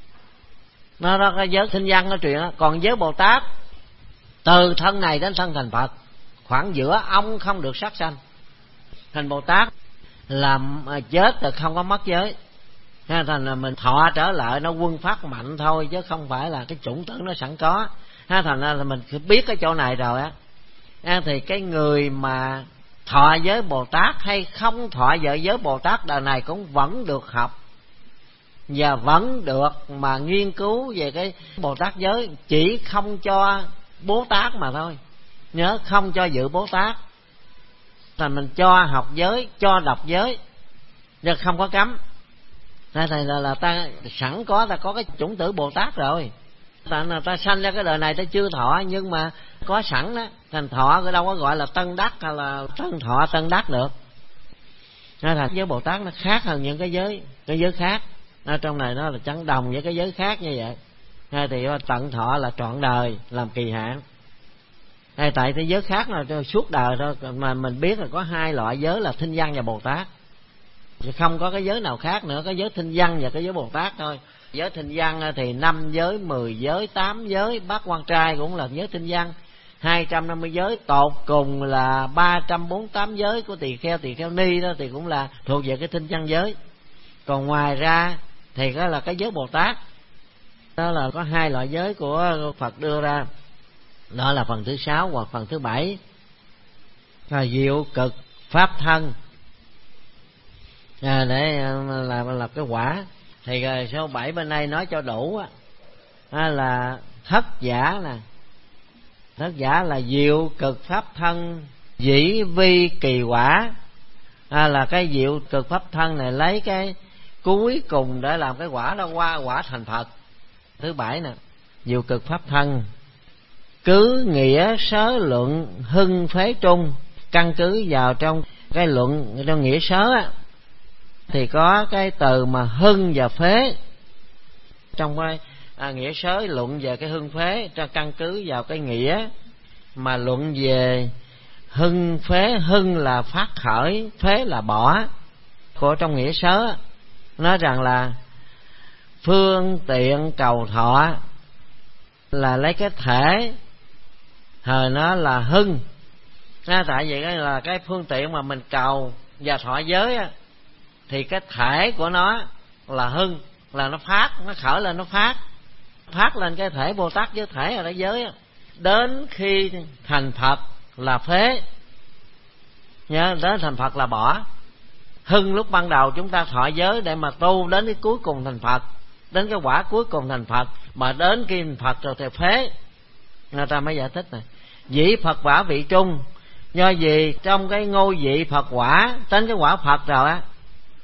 Nó đó cái giới Thinh Văn nói chuyện đó. Còn giới Bồ Tát, từ thân này đến thân thành Phật, khoảng giữa ông không được sát sanh. Thành Bồ Tát làm chết rồi không có mất giới. Thành là mình thọ trở lại nó quân phát mạnh thôi, chứ không phải là cái chủng tử nó sẵn có. Thành ra là mình biết cái chỗ này rồi á, thì cái người mà thọ giới Bồ Tát hay không thọ vợ giới Bồ Tát đời này cũng vẫn được học và vẫn được mà nghiên cứu về cái Bồ Tát giới, chỉ không cho Bố Tát mà thôi. Nhớ không cho dự Bố Tát. Thành mình cho học giới, cho đọc giới, nhưng không có cấm. Nên là, là, là ta sẵn có, ta có cái chủng tử Bồ Tát rồi. Ta, ta sanh ra cái đời này ta chưa thọ, nhưng mà có sẵn đó. Thành thọ cái đâu có gọi là tân đắc hay là tân thọ tân đắc được. Nên là giới Bồ Tát nó khác hơn những cái giới cái giới khác. Ở trong này nó là chẳng đồng với cái giới khác như vậy. Hay thì tận thọ là trọn đời làm kỳ hạn. Hay tại thế giới khác là suốt đời thôi. Mà mình biết là có hai loại giới là Thinh Văn và Bồ Tát, không có cái giới nào khác nữa. Cái giới Thinh Văn và cái giới Bồ Tát thôi. Giới Thinh Văn thì năm giới, mười giới, tám giới. Bát Quan Trai cũng là giới Thinh Văn. Hai trăm năm mươi giới, tột cùng là ba trăm bốn mươi tám giới của tỳ kheo, tỳ kheo ni đó thì cũng là thuộc về cái Thinh Văn giới. Còn ngoài ra thì đó là cái giới Bồ Tát. Đó là có hai loại giới của Phật đưa ra. Đó là phần thứ sáu hoặc phần thứ bảy là diệu cực pháp thân, à, để làm là cái quả. Thì số bảy bên đây nói cho đủ á, là thất giả nè. Thất giả là diệu cực pháp thân dĩ vi kỳ quả, à, là cái diệu cực pháp thân này lấy cái cuối cùng để làm cái quả đó qua quả thành Phật. Thứ bảy nè, diệu cực pháp thân cứ nghĩa sớ luận hưng phế trung. Căn cứ vào trong cái luận trong nghĩa sớ á, thì có cái từ mà hưng và phế. Trong cái à, nghĩa sớ luận về cái hưng phế, cho căn cứ vào cái nghĩa mà luận về hưng phế. Hưng là phát khởi, phế là bỏ. Của trong nghĩa sớ nói rằng là phương tiện cầu thọ là lấy cái thể thời nó là hưng. À, tại vì cái là cái phương tiện mà mình cầu và thọ giới á, thì cái thể của nó là hưng, là nó phát, nó khởi lên, nó phát phát lên cái thể Bồ Tát với thể ở đại giới á. Đến khi thành Phật là phế, nhớ, đến thành Phật là bỏ. Hưng lúc ban đầu chúng ta thọ giới để mà tu đến cái cuối cùng thành Phật, đến cái quả cuối cùng thành Phật. Mà đến khi thành Phật rồi thì phế. Người ta mới giải thích này, dĩ Phật quả vị trung. Do gì trong cái ngôi vị Phật quả đến cái quả Phật rồi á,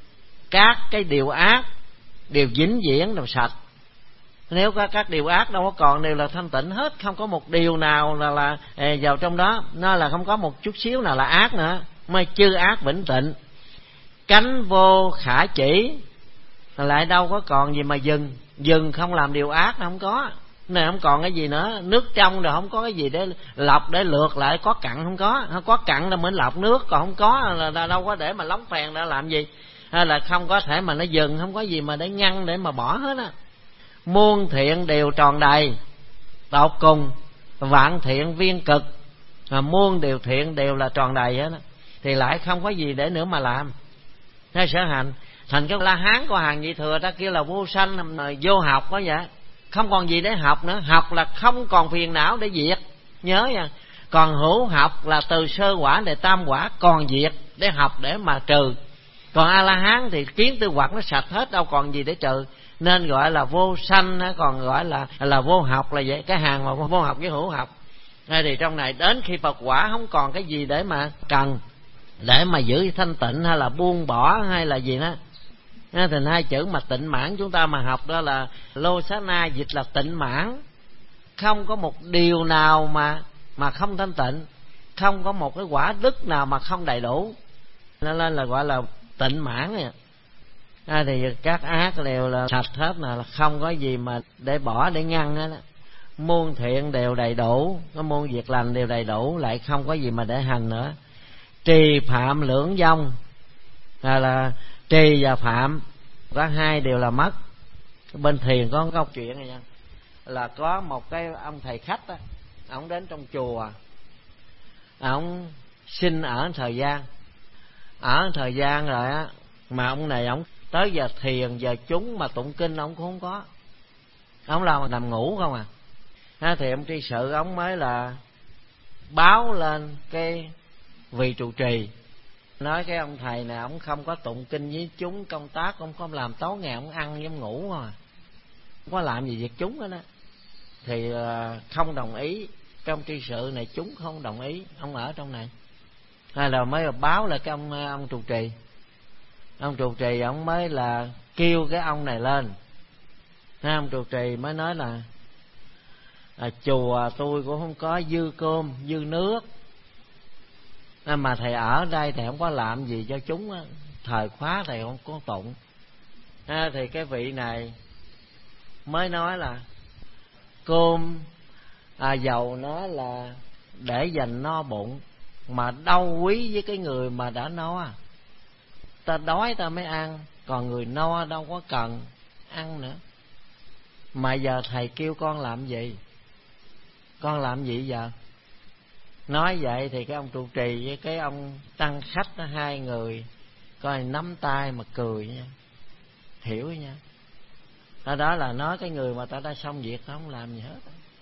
các cái điều ác đều vĩnh viễn đều sạch. Nếu có các điều ác đâu có còn, đều là thanh tịnh hết, không có một điều nào là là vào trong đó, nó là không có một chút xíu nào là ác nữa, mới chư ác vĩnh tịnh. Cánh vô khả chỉ, lại đâu có còn gì mà dừng, dừng không làm điều ác nó không có, này không còn cái gì nữa. Nước trong rồi không có cái gì để lọc để lượt lại, có cặn không có, không có cặn là mới lọc nước, còn không có là đâu có để mà lóng phèn ra làm gì, hay là không có thể mà nó dừng, không có gì mà để ngăn để mà bỏ hết á. Muôn thiện đều tròn đầy, tột cùng vạn thiện viên cực, mà muôn điều thiện đều là tròn đầy hết á, thì lại không có gì để nữa mà làm. Nó sở hành thành cái La Hán của hàng Nhị Thừa ta kêu là vô sanh, vô học có vậy, không còn gì để học nữa. Học là không còn phiền não để diệt, nhớ nha. Còn hữu học là từ sơ quả để tam quả còn diệt, để học để mà trừ. Còn A La Hán thì kiến tư hoặc nó sạch hết, đâu còn gì để trừ, nên gọi là vô sanh, còn gọi là là vô học là vậy. Cái hàng mà vô học với hữu học. Hay thì trong này đến khi Phật quả không còn cái gì để mà cần, để mà giữ thanh tịnh hay là buông bỏ hay là gì đó. Thành hai chữ mà tịnh mãn chúng ta mà học đó là lô xá na, dịch là tịnh mãn. Không có một điều nào mà mà không thanh tịnh, không có một cái quả đức nào mà không đầy đủ, nên là gọi là tịnh mãn này. À, thì các ác đều là sạch hết, là không có gì mà để bỏ để ngăn hết. Muôn thiện đều đầy đủ, có muôn việc lành đều đầy đủ, lại không có gì mà để hành nữa. Trì phạm lưỡng vong, là, là trì và phạm có hai đều là mất. Bên thiền có câu chuyện này nha, là có một cái ông thầy khách á, ông đến trong chùa, ông xin ở thời gian, ở thời gian rồi á, mà ông này ông tới giờ thiền giờ chúng mà tụng kinh ông cũng không có, ông lo mà nằm ngủ không à. Ha, thì ông tri sự ông mới là báo lên cái vị trụ trì, nói cái ông thầy này ông không có tụng kinh với chúng, công tác ông không làm tối ngày, ông ăn với ông ngủ mà không có làm gì việc chúng đó, đó. Thì không đồng ý, cái ông tri sự này chúng không đồng ý ông ở trong này. Hay là mới báo lại cái ông ông trụ trì, ông trụ trì ông mới là kêu cái ông này lên. Hai ông trụ trì mới nói là à, chùa tôi cũng không có dư cơm dư nước, à, mà thầy ở đây thầy không có làm gì cho chúng á, thời khóa thầy không có tụng. À, thì cái vị này mới nói là cơm à, dầu nó là để dành no bụng, mà đâu quý với cái người mà đã no. Ta đói ta mới ăn, còn người no đâu có cần ăn nữa. Mà giờ thầy kêu con làm gì, con làm gì giờ? Nói vậy thì cái ông trụ trì với cái ông tăng khách đó, hai người coi nắm tay mà cười nha, hiểu nha. Đó, đó là nói cái người mà ta đã xong việc không làm gì hết.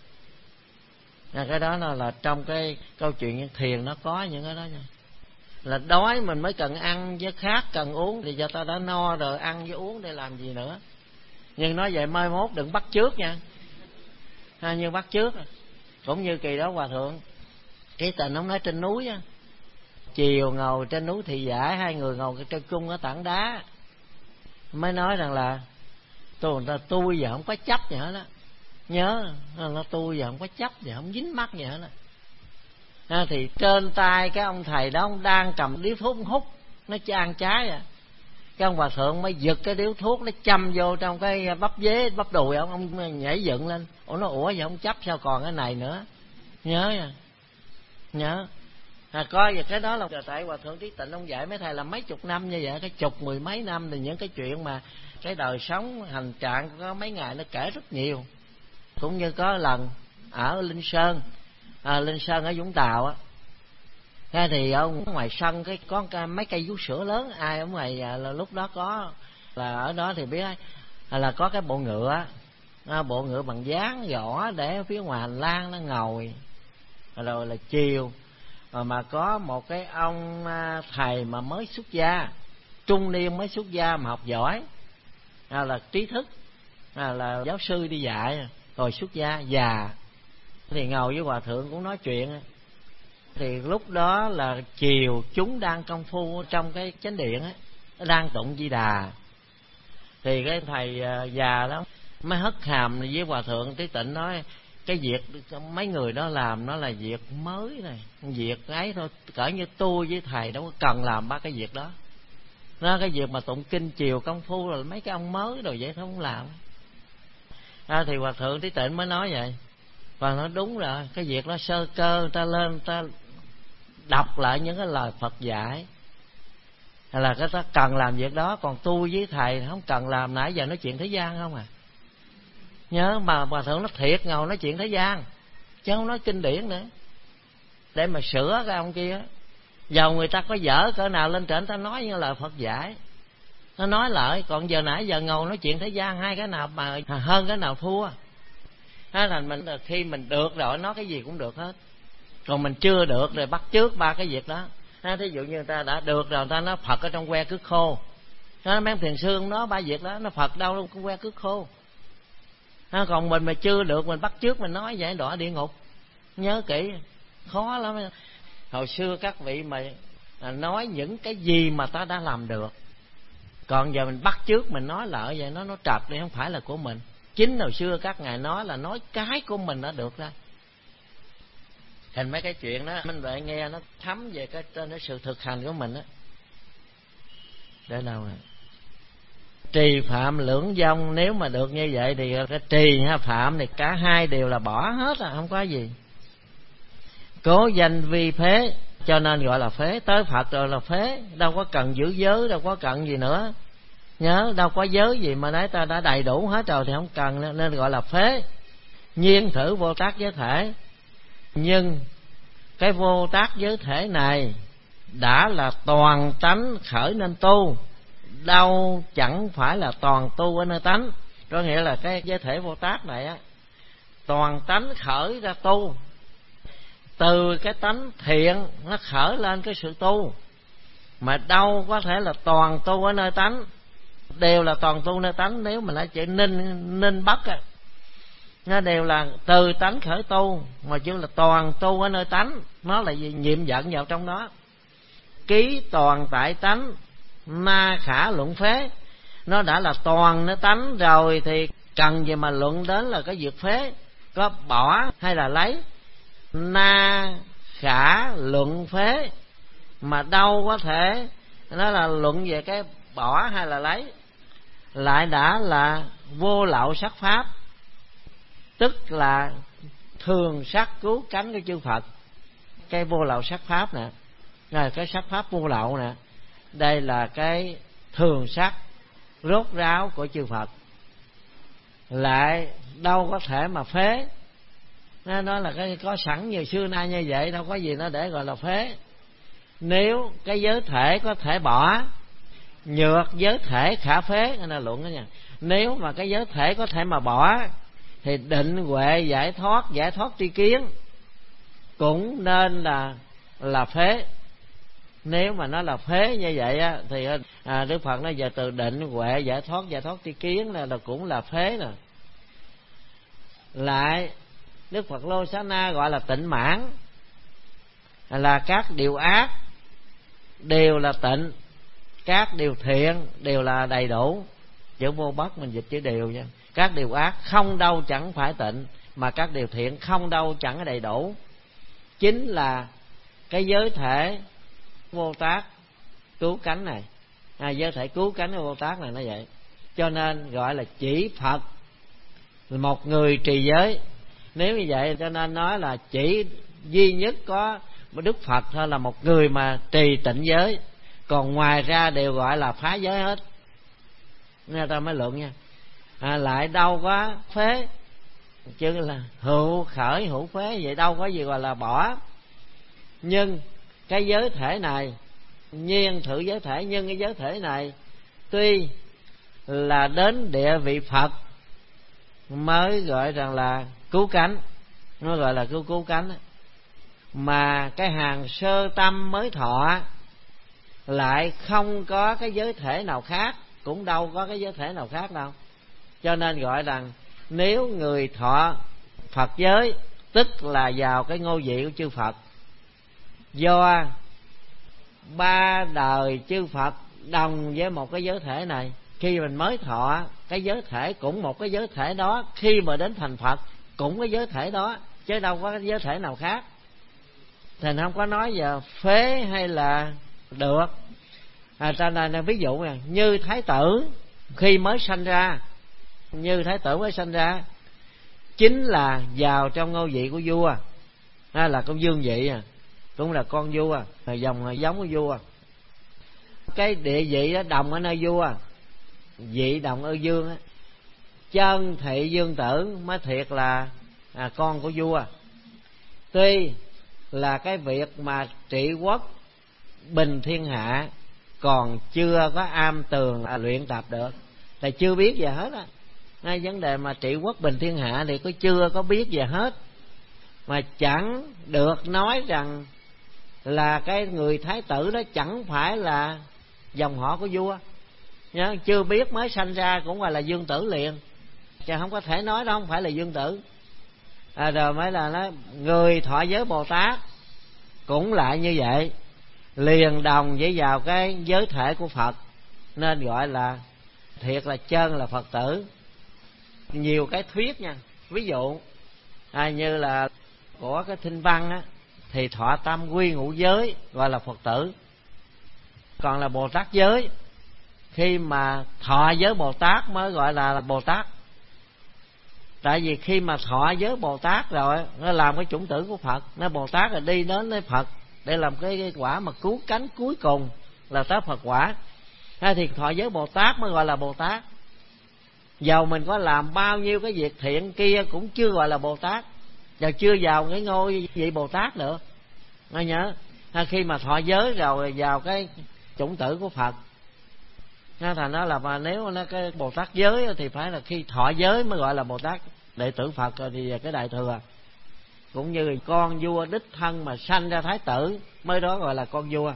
À, cái đó là, là trong cái câu chuyện thiền nó có những cái đó nha. Là đói mình mới cần ăn, với khát cần uống, thì giờ ta đã no rồi, ăn với uống để làm gì nữa. Nhưng nói vậy mai mốt đừng bắt chước nha. À, như bắt chước cũng như kỳ đó hòa thượng cái tình ông nói trên núi á, chiều ngồi trên núi Thị Giải, hai người ngồi trên chung ở tảng đá, mới nói rằng là tôi là tôi giờ không có chấp gì hết đó, nhớ là tôi giờ không có chấp gì, không dính mắc gì hết đó. À, thì trên tay cái ông thầy đó ông đang cầm điếu thuốc hút, nó ăn trái à, cái ông hòa thượng mới giật cái điếu thuốc nó châm vô trong cái bắp dế bắp đùi ông, ông nhảy dựng lên. Ủa nó ủa vậy không chấp sao còn cái này nữa, nhớ nha, nhớ. À, coi vậy cái đó là tại hòa thượng Trí Tịnh ông dạy mấy thầy là mấy chục năm như vậy, cái chục mười mấy năm, thì những cái chuyện mà cái đời sống hành trạng có mấy ngày nó kể rất nhiều. Cũng như có lần ở Linh Sơn, à, Linh Sơn ở Vũng Tàu á, cái thì ở ngoài sân cái có cái, mấy cây vú sữa lớn, ai ở ngoài à, là lúc đó có là ở đó thì biết à, là có cái bộ ngựa, à, bộ ngựa bằng dáng vỏ để ở phía ngoài hành lang nó ngồi. Rồi là chiều rồi mà có một cái ông à, thầy mà mới xuất gia, trung niên mới xuất gia mà học giỏi, à, là trí thức, à, là giáo sư đi dạy rồi xuất gia già, thì ngồi với hòa thượng cũng nói chuyện. Thì lúc đó là chiều chúng đang công phu trong cái chánh điện á, đang tụng Di Đà, Thì cái thầy già đó mới hất hàm với hòa thượng Trí Tịnh nói cái việc mấy người đó làm nó là việc mới này, việc ấy thôi, cỡ như tôi với thầy đâu có cần làm ba cái việc đó. Nó cái việc mà tụng kinh chiều công phu là mấy cái ông mới rồi vậy không làm. À, thì hòa thượng Trí Tịnh mới nói vậy. Và nó đúng rồi, cái việc nó sơ cơ, người ta lên người ta đọc lại những cái lời Phật dạy, hay là cái ta cần làm việc đó. Còn tôi với thầy không cần làm, nãy giờ nói chuyện thế gian không à. Nhớ mà hòa thượng nó thiệt ngầu nói chuyện thế gian, chứ không nói kinh điển nữa, để mà sửa cái ông kia. Dầu người ta có dở cỡ nào lên trển, ta nói như lời Phật dạy, nó nói lại. Còn giờ nãy giờ ngầu nói chuyện thế gian, hai cái nào mà hơn cái nào thua. Thế thành mình khi mình được rồi nói cái gì cũng được hết. Còn mình chưa được rồi bắt chước ba cái việc đó. Thí dụ như người ta đã được rồi, người ta nói Phật ở trong que cứt khô, nó mấy thiền sư nó ba việc đó, nó Phật đâu có que cứt khô. Còn mình mà chưa được, mình bắt chước mình nói vậy đọa địa ngục. Nhớ kỹ, khó lắm. Hồi xưa các vị mà nói những cái gì mà ta đã làm được, còn giờ mình bắt chước mình nói lại vậy, nó nó trật đi, không phải là của mình. Chính hồi xưa các ngài nói là nói cái của mình đã được ra. Thành mấy cái chuyện đó mình phải nghe nó thấm về cái trên cái sự thực hành của mình đó. Để đâu rồi? Trì phạm lưỡng vong, nếu mà được như vậy thì cái trì hay phạm thì cả hai đều là bỏ hết à, không có gì. Cố danh vi phế, cho nên gọi là phế. Tới Phật rồi là phế, đâu có cần giữ giới, đâu có cần gì nữa. Nhớ đâu có giới gì mà nói ta đã đầy đủ hết rồi thì không cần, nên gọi là phế. Nhiên thử vô tác giới thể, nhưng cái vô tác giới thể này đã là toàn tánh khởi nên tu, đâu chẳng phải là toàn tu ở nơi tánh. Có nghĩa là cái giới thể vô tác này á, toàn tánh khởi ra tu. Từ cái tánh thiện nó khởi lên cái sự tu, mà đâu có thể là toàn tu ở nơi tánh. Đều là toàn tu nơi tánh, nếu mà nói chữ ninh ninh bất á, nó đều là từ tánh khởi tu, mà chứ là toàn tu ở nơi tánh. Nó là gì? Nhiệm dẫn vào trong đó. Ký toàn tại tánh, ma khả luận phế. Nó đã là toàn nơi tánh rồi thì cần gì mà luận đến là cái việc phế, có bỏ hay là lấy. Na khả luận phế, mà đâu có thể nó là luận về cái bỏ hay là lấy. Lại đã là vô lậu sắc pháp, tức là thường sắc cứu cánh của chư Phật. Cái vô lậu sắc pháp nè, rồi cái sắc pháp vô lậu nè, đây là cái thường sắc rốt ráo của chư Phật. Lại đâu có thể mà phế. Nó nói là cái có sẵn như xưa nay như vậy, đâu có gì nó để gọi là phế. Nếu cái giới thể có thể bỏ, nhược giới thể khả phế, nên là luận đó nha. Nếu mà cái giới thể có thể mà bỏ thì định huệ giải thoát, giải thoát tri kiến cũng nên là là phế. Nếu mà nó là phế như vậy á, thì à, Đức Phật nói giờ từ định huệ giải thoát, giải thoát tri kiến là, là cũng là phế nè. Lại Đức Phật Lô Xá Na gọi là tịnh mãn, là các điều ác đều là tịnh, các điều thiện đều là đầy đủ. Chữ vô bất mình dịch chữ điều nha. Các điều ác không đâu chẳng phải tịnh, mà các điều thiện không đâu chẳng đầy đủ. Chính là cái giới thể vô tác cứu cánh này, à, giới thể cứu cánh của vô tác này nó vậy. Cho nên gọi là chỉ Phật một người trì giới. Nếu như vậy cho nên nói là chỉ duy nhất có Đức Phật thôi là một người mà trì tịnh giới, còn ngoài ra đều gọi là phá giới hết. Nghe ta mới luận nha. À, lại đâu có phế, chứ là hữu khởi hữu phế, vậy đâu có gì gọi là bỏ. Nhưng cái giới thể này, nhiên thử giới thể, nhưng cái giới thể này tuy là đến địa vị Phật mới gọi rằng là cứu cánh, nó gọi là cứu cứu cánh, mà cái hàng sơ tâm mới thọ lại không có cái giới thể nào khác, cũng đâu có cái giới thể nào khác đâu. Cho nên gọi rằng nếu người thọ Phật giới, tức là vào cái ngôi vị của chư Phật. Do ba đời chư Phật đồng với một cái giới thể này, Khi mình mới thọ cái giới thể cũng một cái giới thể đó, khi mà đến thành Phật cũng cái giới thể đó, chứ đâu có cái giới thể nào khác. Thì không có nói giờ phế hay là được. À, cho nên là ví dụ này, như Thái tử khi mới sanh ra, như Thái tử mới sanh ra chính là vào trong ngôi vị của vua, à, là con dương vị, à, cũng là con vua, là dòng giống của vua. Cái địa vị đó đồng ở nơi vua, vị đồng ở dương á, chân thị dương tử mới thiệt là à, con của vua. Tuy là cái việc mà trị quốc bình thiên hạ còn chưa có am tường à, luyện tập được, là chưa biết gì hết á. Ngay vấn đề mà trị quốc bình thiên hạ thì có chưa có biết gì hết, mà chẳng được nói rằng là cái người thái tử đó chẳng phải là dòng họ của vua. Nhớ, chưa biết mới sanh ra cũng gọi là dương tử liền, chứ không có thể nói đó không phải là dương tử. À, rồi mới là nó người thọ giới Bồ Tát cũng lại như vậy, liền đồng với vào cái giới thể của Phật, nên gọi là thiệt là chân là Phật tử. Nhiều cái thuyết nha, ví dụ à, như là của cái Thinh Văn á, thì thọ tam quy ngũ giới gọi là Phật tử. Còn là Bồ Tát giới, khi mà thọ giới Bồ Tát mới gọi là Bồ Tát. Tại vì khi mà thọ giới Bồ Tát rồi, nó làm cái chủng tử của Phật, nó Bồ Tát là đi đến với Phật để làm cái, cái quả mà cứu cánh cuối cùng là tới Phật quả. Hay thì thọ giới Bồ Tát mới gọi là Bồ Tát. Dầu mình có làm bao nhiêu cái việc thiện kia cũng chưa gọi là Bồ Tát, và chưa vào cái ngôi vị Bồ Tát nữa. Nghe nhớ, khi mà thọ giới rồi vào cái chủng tử của Phật. Nên thành đó là mà nếu nó cái Bồ Tát giới thì phải là khi thọ giới mới gọi là Bồ Tát đệ tử Phật rồi, thì cái đại thừa. Cũng như con vua đích thân mà sanh ra thái tử mới đó gọi là con vua.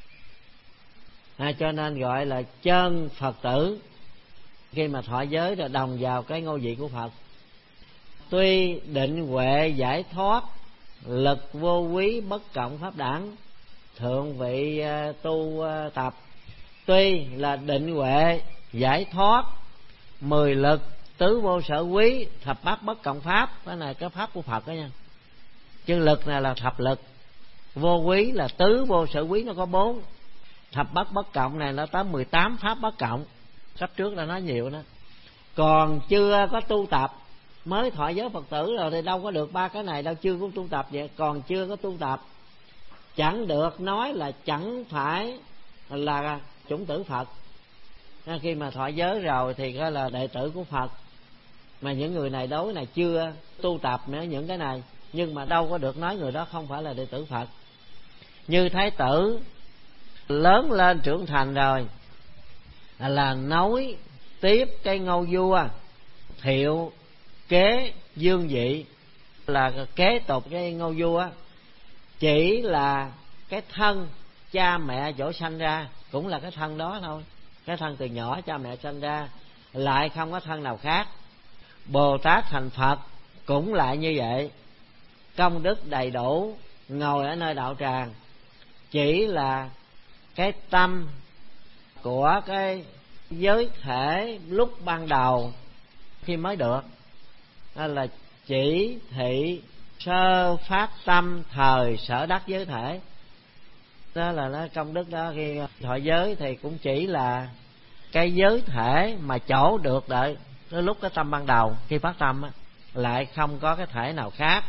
À, cho nên gọi là chân Phật tử, khi mà thọ giới rồi đồng vào cái ngôi vị của Phật. Tuy định huệ giải thoát, lực vô quý bất cộng pháp đẳng, thượng vị tu tập. Tuy là định huệ giải thoát, mười lực tứ vô sở quý, thập bát bất cộng pháp, cái này cái pháp của Phật đó nha. Chứ lực này là thập lực, vô quý là tứ vô sở quý, nó có bốn, thập bát bất cộng này nó tới mười tám pháp bất cộng. Sắp trước đã nói nhiều đó. Còn chưa có tu tập, mới thọ giới Phật tử rồi thì đâu có được ba cái này đâu, chưa có tu tập vậy. Còn chưa có tu tập, chẳng được nói là chẳng phải là chủng tử Phật. Khi mà thọ giới rồi thì gọi là đệ tử của Phật. Mà những người này đối này chưa tu tập nữa những cái này, nhưng mà đâu có được nói người đó không phải là đệ tử Phật. Như thái tử lớn lên trưởng thành rồi là nối tiếp cái ngôi vua, thiệu kế dương vị, là kế tục cái ngôi vua. Chỉ là cái thân cha mẹ chỗ sanh ra cũng là cái thân đó thôi, cái thân từ nhỏ cha mẹ sanh ra, lại không có thân nào khác. Bồ Tát thành Phật cũng lại như vậy, công đức đầy đủ, ngồi ở nơi đạo tràng. Chỉ là cái tâm của cái giới thể lúc ban đầu khi mới được, đó là chỉ thị sơ phát tâm thời sở đắc giới thể. Đó là nó công đức đó. Khi thọ giới thì cũng chỉ là cái giới thể mà chỗ được đợi tới lúc cái tâm ban đầu khi phát tâm á, lại không có cái thể nào khác.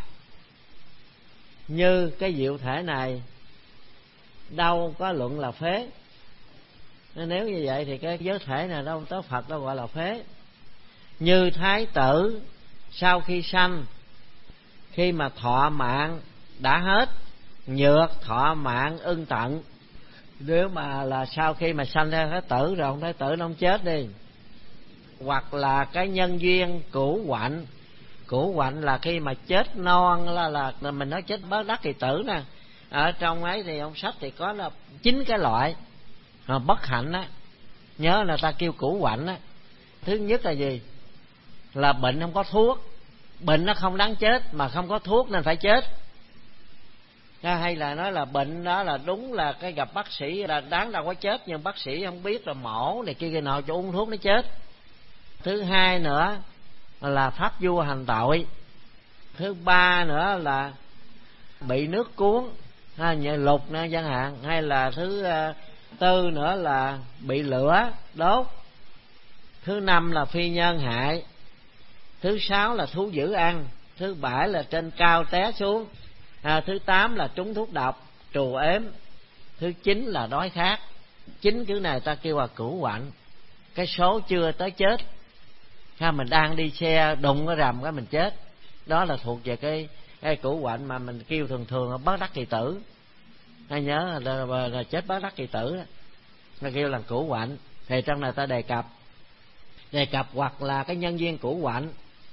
Như cái diệu thể này đâu có luận là phế. Nên nếu như vậy thì cái giới thể này đâu tới Phật đâu gọi là phế. Như thái tử sau khi sanh, khi mà thọ mạng đã hết, nhược thọ mạng ưng tận. Nếu mà là sau khi mà sanh ra thái tử rồi, ông thái tử nó không chết đi, hoặc là cái nhân duyên cửu quạnh. Cửu quạnh là khi mà chết non, là, là, là mình nói chết bất đắc kỳ tử nè. Ở trong ấy thì ông sách thì có là chín cái loại à, bất hạnh á. Nhớ là ta kêu cửu quạnh á. Thứ nhất là gì? Là bệnh không có thuốc. Bệnh nó không đáng chết mà không có thuốc nên phải chết. Hay là nói là bệnh đó là đúng là cái gặp bác sĩ là đáng đâu có chết, nhưng bác sĩ không biết là mổ này kia cái nọ cho uống thuốc nó chết. Thứ hai nữa là pháp vua hành tội. Thứ ba nữa là bị nước cuốn, ha, như lục nữa chẳng hạn. Hay là thứ uh, tư nữa là bị lửa đốt. Thứ năm là phi nhân hại. Thứ sáu là thú dữ ăn. Thứ bảy là trên cao té xuống. À, thứ tám là trúng thuốc độc, trù ếm. Thứ chín là đói khát. Chín thứ này ta kêu là cửu hoạnh. Cái số chưa tới chết, ha, mình đang đi xe đụng cái rầm cái mình chết, đó là thuộc về cái cái cửu hoạnh mà mình kêu thường thường là bất đắc kỳ tử. Hay nhớ là, là, là chết bất đắc kỳ tử đó, nó kêu là cửu hoạnh. Thì trong này ta đề cập đề cập hoặc là cái nhân duyên cửu hoạnh.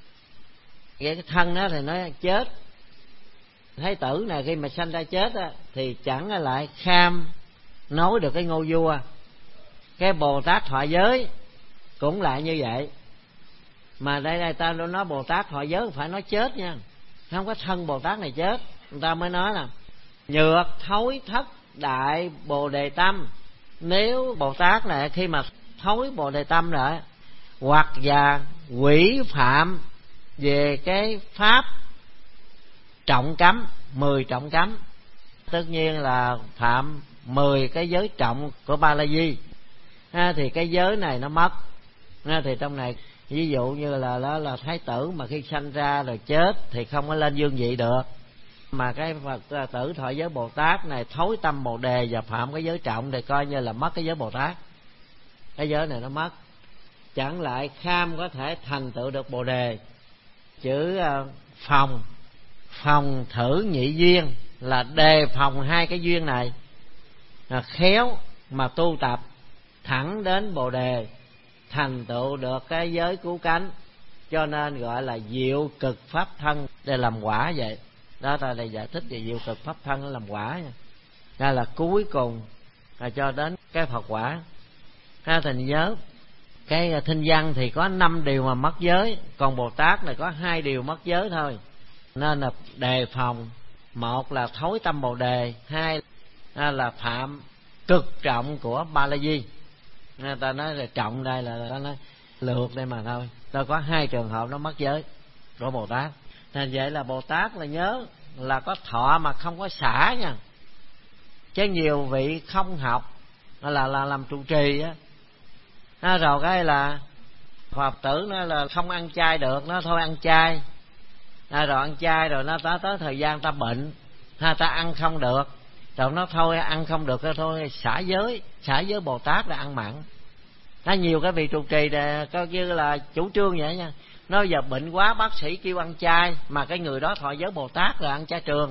Cái thân đó thì nói chết. Thái tử này khi mà sanh ra chết á, thì chẳng lại kham nối được cái ngôi vua. Cái Bồ Tát thọ giới cũng lại như vậy. Mà đây đây ta nói Bồ Tát thọ giới không phải nói chết nha, không có thân Bồ Tát này chết. Người ta mới nói là nhược thối thất đại Bồ Đề Tâm. Nếu Bồ Tát này khi mà thối Bồ Đề Tâm rồi, hoặc và quỷ phạm về cái pháp trọng cấm, mười trọng cấm, tất nhiên là phạm mười cái giới trọng của Ba La Di, ha, thì cái giới này nó mất. Ha, thì trong này ví dụ như là đó là thái tử mà khi sanh ra rồi chết thì không có lên dương vị được, mà cái Phật tử thọ giới Bồ Tát này thối tâm Bồ Đề và phạm cái giới trọng thì coi như là mất cái giới Bồ Tát. Cái giới này nó mất, chẳng lại kham có thể thành tựu được Bồ Đề. Chữ phòng phòng thử nhị duyên là đề phòng hai cái duyên này, là khéo mà tu tập thẳng đến Bồ Đề, thành tựu được cái giới cứu cánh, cho nên gọi là diệu cực pháp thân để làm quả vậy. Đó ta đây giải thích về diệu cực pháp thân để làm quả nha. Đây là cuối cùng là cho đến cái Phật quả. Ha, thì nhớ cái thinh văn thì có năm điều mà mất giới, còn Bồ Tát này có hai điều mất giới thôi. Nên là đề phòng, một là thối tâm Bồ Đề, hai là phạm cực trọng của Ba La Di. Người ta nói là trọng đây là ta nói lược đây mà thôi. Ta có hai trường hợp nó mất giới của Bồ Tát. Thành vậy là Bồ Tát là nhớ là có thọ mà không có xả nha. Chứ nhiều vị không học là là làm trụ trì á. À, rồi cái là Phật tử nó là không ăn chay được, nó thôi ăn chay. À, rồi ăn chay rồi nó tới tới thời gian ta bệnh, ha, ta ăn không được, rồi nó thôi ăn không được thôi xả giới. Xả giới Bồ Tát là ăn mặn. Nó nhiều cái vị trụ trì coi như là chủ trương vậy nha. Nó giờ bệnh quá bác sĩ kêu ăn chay, mà cái người đó thọ giới Bồ Tát là ăn chay trường.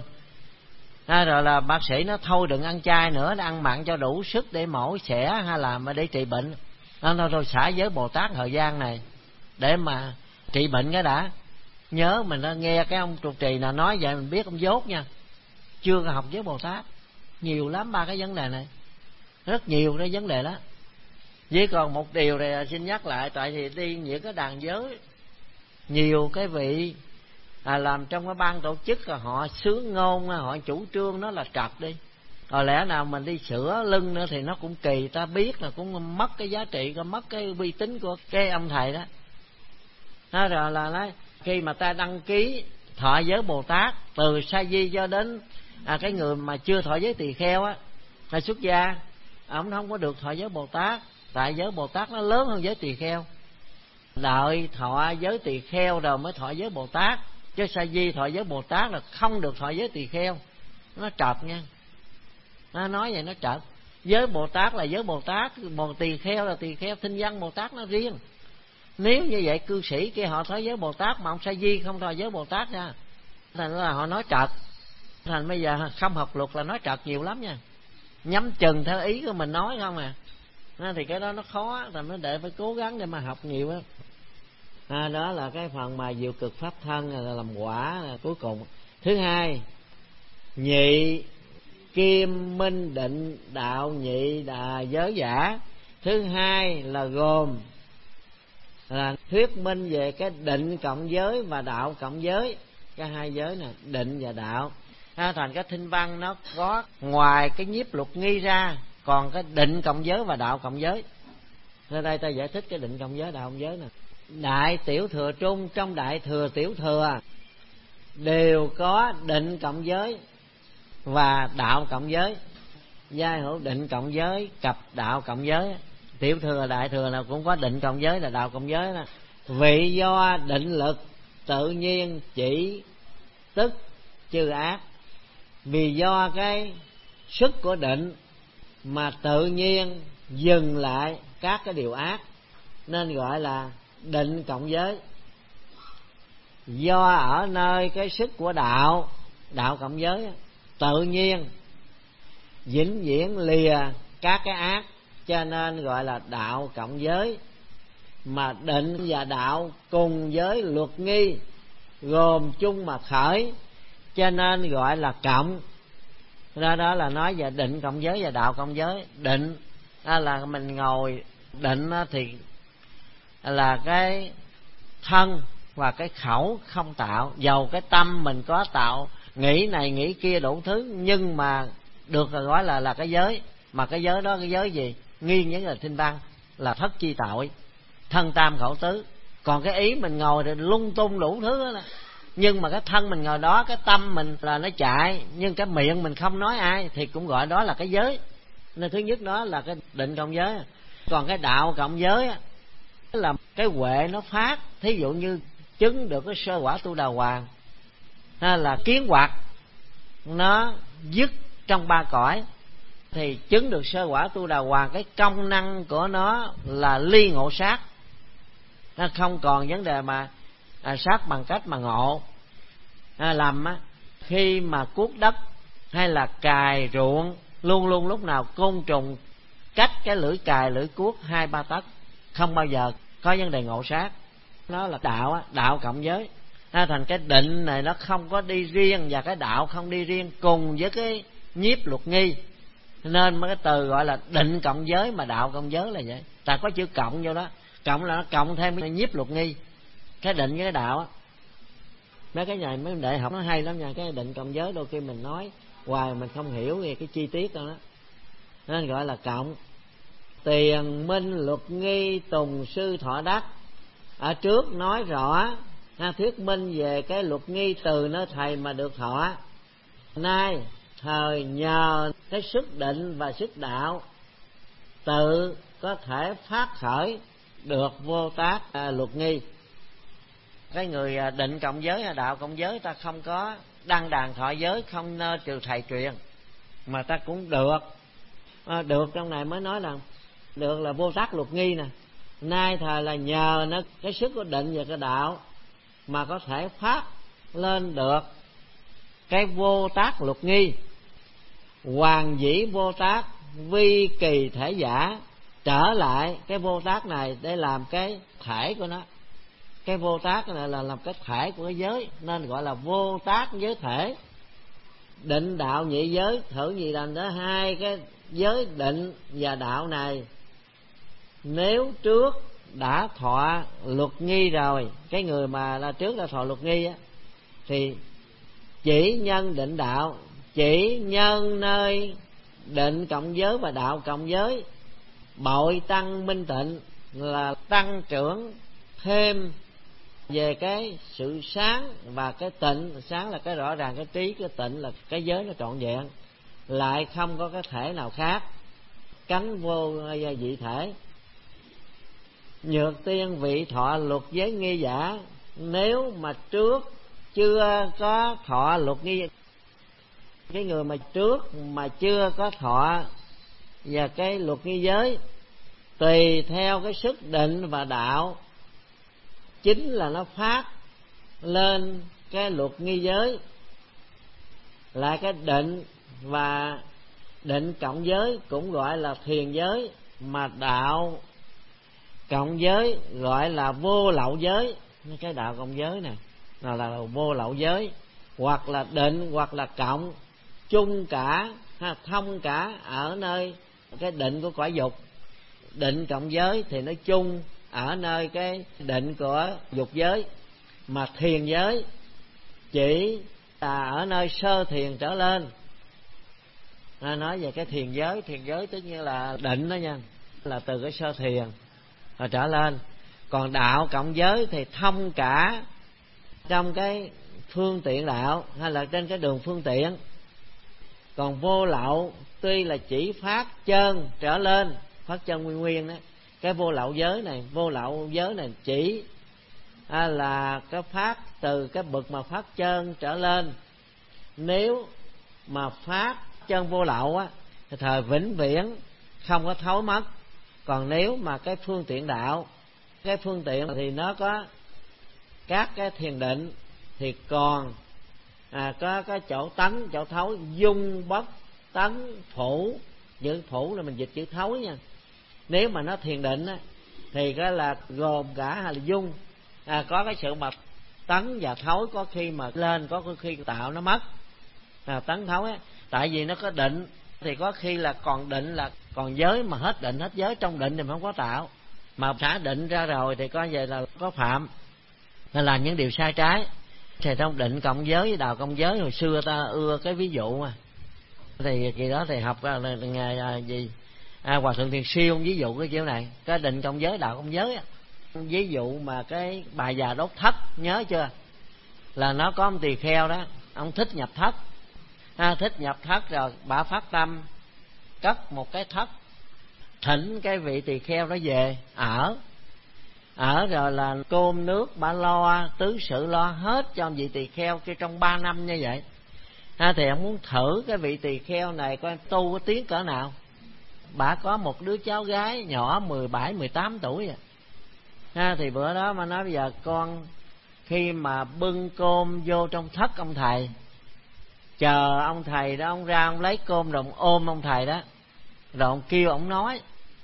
À, rồi là bác sĩ nó thôi đừng ăn chay nữa, nó ăn mặn cho đủ sức để mổ xẻ hay là mà để trị bệnh. Nó thôi thôi xả giới Bồ Tát thời gian này để mà trị bệnh cái đã. Nhớ mình đã nghe cái ông trụ trì nào nói vậy mình biết ông dốt nha, chưa có học giới Bồ Tát. Nhiều lắm ba cái vấn đề này, rất nhiều cái vấn đề đó. Với còn một điều này xin nhắc lại, tại vì đi những cái đàn giới nhiều cái vị à, làm trong cái ban tổ chức là họ sướng ngôn, họ chủ trương nó là trật đi, rồi lẽ nào mình đi sửa lưng nữa thì nó cũng kỳ, ta biết là cũng mất cái giá trị, mất cái uy tín của cái ông thầy đó. Đó rồi là nói khi mà ta đăng ký thọ giới Bồ Tát từ sa di cho đến à, cái người mà chưa thọ giới tỳ kheo á, là xuất gia, ông không có được thọ giới Bồ Tát, tại giới Bồ Tát nó lớn hơn giới tỳ kheo. Đợi thọ giới tỳ kheo rồi mới thọ giới Bồ Tát, chứ sa di thọ giới Bồ Tát là không được thọ giới tỳ kheo. Nó trật nha, nó nói vậy nó trật. Giới Bồ Tát là giới Bồ Tát, bồ tỳ kheo là tỳ kheo, thinh văn Bồ Tát nó riêng. Nếu như vậy cư sĩ kia họ thọ giới Bồ Tát mà ông sa di không thọ giới Bồ Tát ra, thành là họ nói trật. Thành bây giờ không học luật là nói trật nhiều lắm nha, nhắm chừng theo ý của mình nói không à. Nên thì cái đó nó khó, thành nó để phải cố gắng để mà học nhiều á. À, đó là cái phần mà diệu cực pháp thân là làm quả là cuối cùng. Thứ hai, nhị kim minh định đạo nhị đà giới giả. Thứ hai là gồm là thuyết minh về cái định cộng giới và đạo cộng giới, cái hai giới này, định và đạo. À, thành cái thinh văn nó có ngoài cái nhiếp lục nghi ra còn cái định cộng giới và đạo cộng giới. Ở đây ta giải thích cái định cộng giới, đạo cộng giới nè. Đại tiểu thừa trung, trong đại thừa tiểu thừa đều có định cộng giới và đạo cộng giới. Giai hữu định cộng giới, cập đạo cộng giới. Tiểu thừa đại thừa nào cũng có định cộng giới là đạo cộng giới nè. Vì do định lực tự nhiên chỉ tức chư ác, vì do cái sức của định mà tự nhiên dừng lại các cái điều ác nên gọi là định cộng giới. Do ở nơi cái sức của đạo, đạo cộng giới tự nhiên vĩnh viễn lìa các cái ác cho nên gọi là đạo cộng giới. Mà định và đạo cùng với luật nghi gồm chung mà khởi cho nên gọi là cộng. Đó, đó là nói về định cộng giới và đạo cộng giới. Định đó là mình ngồi định thì là cái thân và cái khẩu không tạo, dầu cái tâm mình có tạo nghĩ này nghĩ kia đủ thứ, nhưng mà được là gọi là là cái giới. Mà cái giới đó cái giới gì? Nghiêng nhất là thinh văn, là thất chi tội, thân tam khẩu tứ. Còn cái ý mình ngồi thì lung tung đủ thứ đó. Nhưng mà cái thân mình ngồi đó, cái tâm mình là nó chạy, nhưng cái miệng mình không nói ai thì cũng gọi đó là cái giới. Nên thứ nhất đó là cái định cộng giới. Còn cái đạo cộng giới là cái huệ nó phát. Thí dụ như chứng được cái sơ quả tu đà hoàng, hay là kiến hoạt nó dứt trong ba cõi, thì chứng được sơ quả tu đà hoàng, cái công năng của nó là ly ngộ sát. Nó không còn vấn đề mà à, sát bằng cách mà ngộ à, làm á, khi mà cuốc đất hay là cài ruộng, luôn luôn lúc nào côn trùng cách cái lưỡi cài lưỡi cuốc hai ba tấc, không bao giờ có vấn đề ngộ sát. Nó là đạo á, đạo cộng giới. À, thành cái định này nó không có đi riêng và cái đạo không đi riêng cùng với cái nhiếp luật nghi, nên mấy cái từ gọi là định cộng giới mà đạo cộng giới là vậy. Ta có chữ cộng vô đó, cộng là nó cộng thêm cái nhiếp luật nghi, cái định với cái đạo á. Mấy cái này mấy đại học nó hay lắm nha. Cái định cộng giới đôi khi mình nói hoài mình không hiểu về cái chi tiết đó, nên gọi là cộng. Tiền minh luật nghi tùng sư thọ đắc. Ở trước nói rõ ha, thuyết minh về cái luật nghi từ nơi thầy mà được thọ. Nay thời nhờ cái sức định và sức đạo tự có thể phát khởi được vô tác à, luật nghi. Cái người định cộng giới hay đạo cộng giới ta không có đăng đàn thọ giới, không nơ trừ thầy truyền, mà ta cũng được à, được trong này mới nói là được là vô tác luật nghi nè. Nay thời là nhờ nó cái sức của định và cái đạo mà có thể phát lên được cái vô tác luật nghi. Hoàng dĩ vô tác vi kỳ thể giả, trở lại cái vô tác này để làm cái thể của nó. Cái vô tác này là làm cái thể của cái giới, nên gọi là vô tác giới thể. Định đạo nhị giới thử nhị đành đó, hai cái giới định và đạo này nếu trước đã thọ luật nghi rồi, cái người mà là trước đã thọ luật nghi á, thì chỉ nhân định đạo, chỉ nhân nơi định cộng giới và đạo cộng giới, bội tăng minh tịnh là tăng trưởng thêm về cái sự sáng và cái tịnh. Sáng là cái rõ ràng, cái trí, cái tịnh là cái giới nó trọn vẹn, lại không có cái thể nào khác, cánh vô vị thể. Nhược tiên vị thọ luật giới nghi giả, nếu mà trước chưa có thọ luật nghi, cái người mà trước mà chưa có thọ và cái luật nghi giới, tùy theo cái sức định và đạo, chính là nó phát lên cái luật nghi giới. Lại cái định và định cộng giới cũng gọi là thiền giới, mà đạo cộng giới gọi là vô lậu giới. Cái đạo cộng giới này nào là vô lậu giới, hoặc là định hoặc là cộng, chung cả ha, thông cả ở nơi cái định của cõi dục. Định cộng giới thì nó chung ở nơi cái định của dục giới, mà thiền giới chỉ là ở nơi sơ thiền trở lên. À, nói về cái thiền giới, thiền giới tức như là định đó nha, là từ cái sơ thiền rồi trở lên. Còn đạo cộng giới thì thông cả trong cái phương tiện đạo hay là trên cái đường phương tiện. Còn vô lậu tuy là chỉ phát chân trở lên, phát chân nguyên nguyên đó. Cái vô lậu giới này, vô lậu giới này chỉ à, là cái phát từ cái bậc mà phát chân trở lên. Nếu mà phát chân vô lậu á thì thời vĩnh viễn không có thối mất. Còn nếu mà cái phương tiện đạo, cái phương tiện thì nó có các cái thiền định thì còn à, có cái chỗ tánh, chỗ thối, dung bất tánh phủ. Chữ phủ là mình dịch chữ thối nha. Nếu mà nó thiền định á thì cái là gồm cả hay là dung, à, có cái sự mà tấn và thối, có khi mà lên, có khi tạo nó mất. À, tấn thối á, tại vì nó có định thì có khi là còn định là còn giới, mà hết định hết giới, trong định thì không có tạo, mà xả định ra rồi thì coi về là có phạm, là làm những điều sai trái. Thì trong định cộng giới với đạo cộng giới hồi xưa ta ưa cái ví dụ mà, thì kỳ đó thì học là ngày à, gì à, Hòa Thượng Thiền Siêu ví dụ cái kiểu này, cái định cộng giới đạo cộng giới á. Ví dụ mà cái bà già đốt thất, nhớ chưa, là nó có một tỳ kheo đó, ông thích nhập thất, à, thích nhập thất rồi bà phát tâm cất một cái thất, thỉnh cái vị tỳ kheo đó về ở ở rồi là cơm nước bà lo, tứ sự lo hết cho vị tỳ kheo kia trong ba năm như vậy. À, thì ông muốn thử cái vị tỳ kheo này coi tu có tiếng cỡ nào. Bà có một đứa cháu gái nhỏ mười bảy mười tám tuổi à. À, thì bữa đó mà nói bây giờ con khi mà bưng cơm vô trong thất ông thầy, chờ ông thầy đó, ông ra ông lấy cơm rồi ông ôm ông thầy đó, rồi ông kêu ông nói,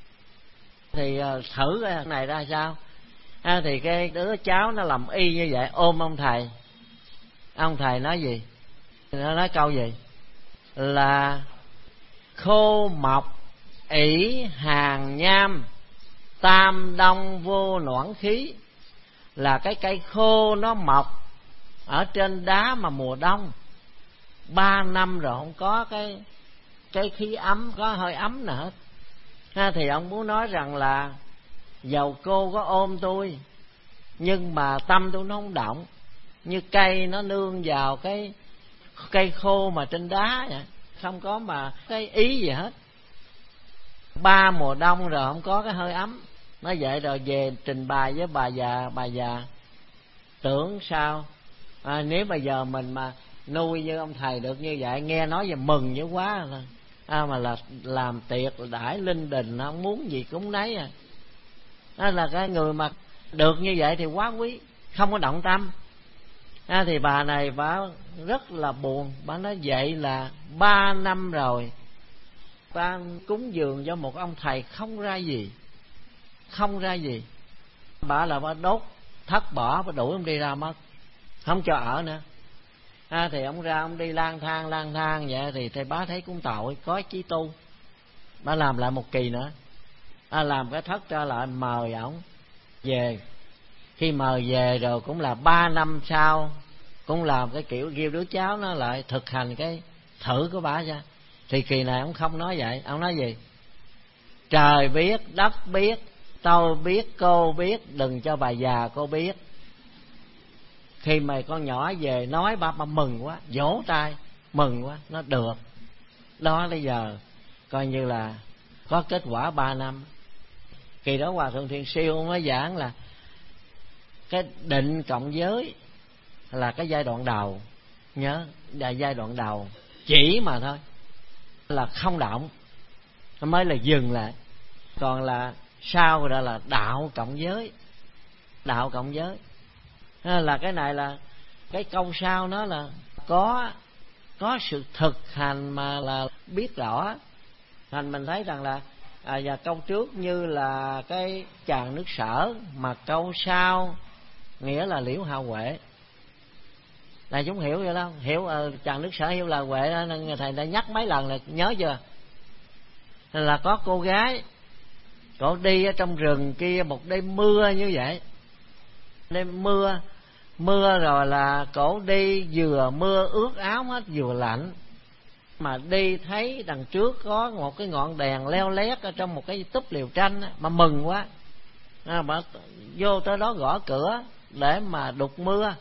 thì thử cái này ra sao. À, thì cái đứa cháu nó làm y như vậy, ôm ông thầy. Ông thầy nói gì? Nó nói câu gì? Là khô mọc ỷ hàng nham, tam đông vô noãn khí. Là cái cây khô nó mọc ở trên đá mà mùa đông ba năm rồi không có cái cái khí ấm, có hơi ấm nào hết. À, thì ông muốn nói rằng là dầu cô có ôm tôi nhưng mà tâm tôi nó không động, như cây nó nương vào cái cây khô mà trên đá vậy, không có mà cái ý gì hết. Ba mùa đông rồi không có cái hơi ấm. Nói vậy rồi về trình bày với bà già, bà già tưởng sao à, nếu bây giờ mình mà nuôi như ông thầy được như vậy, nghe nói về mừng dữ quá à, mà là làm tiệc đãi linh đình, không muốn gì cũng nấy à. Đó là cái người mà được như vậy thì quá quý, không có động tâm. À, thì bà này bà rất là buồn, bà nói vậy là ba năm rồi ta cúng dường cho một ông thầy không ra gì, không ra gì. Bà là bà đốt thất bỏ, bà đuổi ông đi ra mất, không cho ở nữa. À, thì ông ra ông đi lang thang lang thang vậy, thì thầy bá thấy cũng tội, có chí tu, bà làm lại một kỳ nữa. À, làm cái thất trở lại, mời ổng về. Khi mời về rồi cũng là ba năm sau, cũng làm cái kiểu kêu đứa cháu nó lại thực hành cái thử của bà ra. Thì kỳ này ông không nói vậy, ông nói gì? Trời biết, đất biết, tôi biết, cô biết, đừng cho bà già cô biết. Khi mà con nhỏ về nói ba, ba mừng quá, vỗ tay mừng quá, nó được. Đó bây giờ coi như là có kết quả ba năm. Kỳ đó Hòa Thượng Thiền Siêu mới giảng là cái định cộng giới là cái giai đoạn đầu, nhớ là giai đoạn đầu chỉ mà thôi, là không động, nó mới là dừng lại. Còn là sau rồi là đạo cộng giới, đạo cộng giới là cái này là cái câu sau nó là có có sự thực hành mà là biết rõ. Thành mình thấy rằng là à, và câu trước như là cái tràn nước Sở, mà câu sau nghĩa là liễu hào huệ. Này chúng hiểu vậy không? Hiểu uh, tràn nước Sở hiểu là huệ đó, nên thầy đã nhắc mấy lần là nhớ chưa? Là có cô gái, cổ đi ở trong rừng kia một đêm mưa như vậy, đêm mưa Mưa rồi là cổ đi vừa mưa ướt áo hết vừa lạnh, mà đi thấy đằng trước có một cái ngọn đèn leo lét ở trong một cái túp liều tranh á, mà mừng quá, à, mà vô tới đó gõ cửa để mà đục mưa.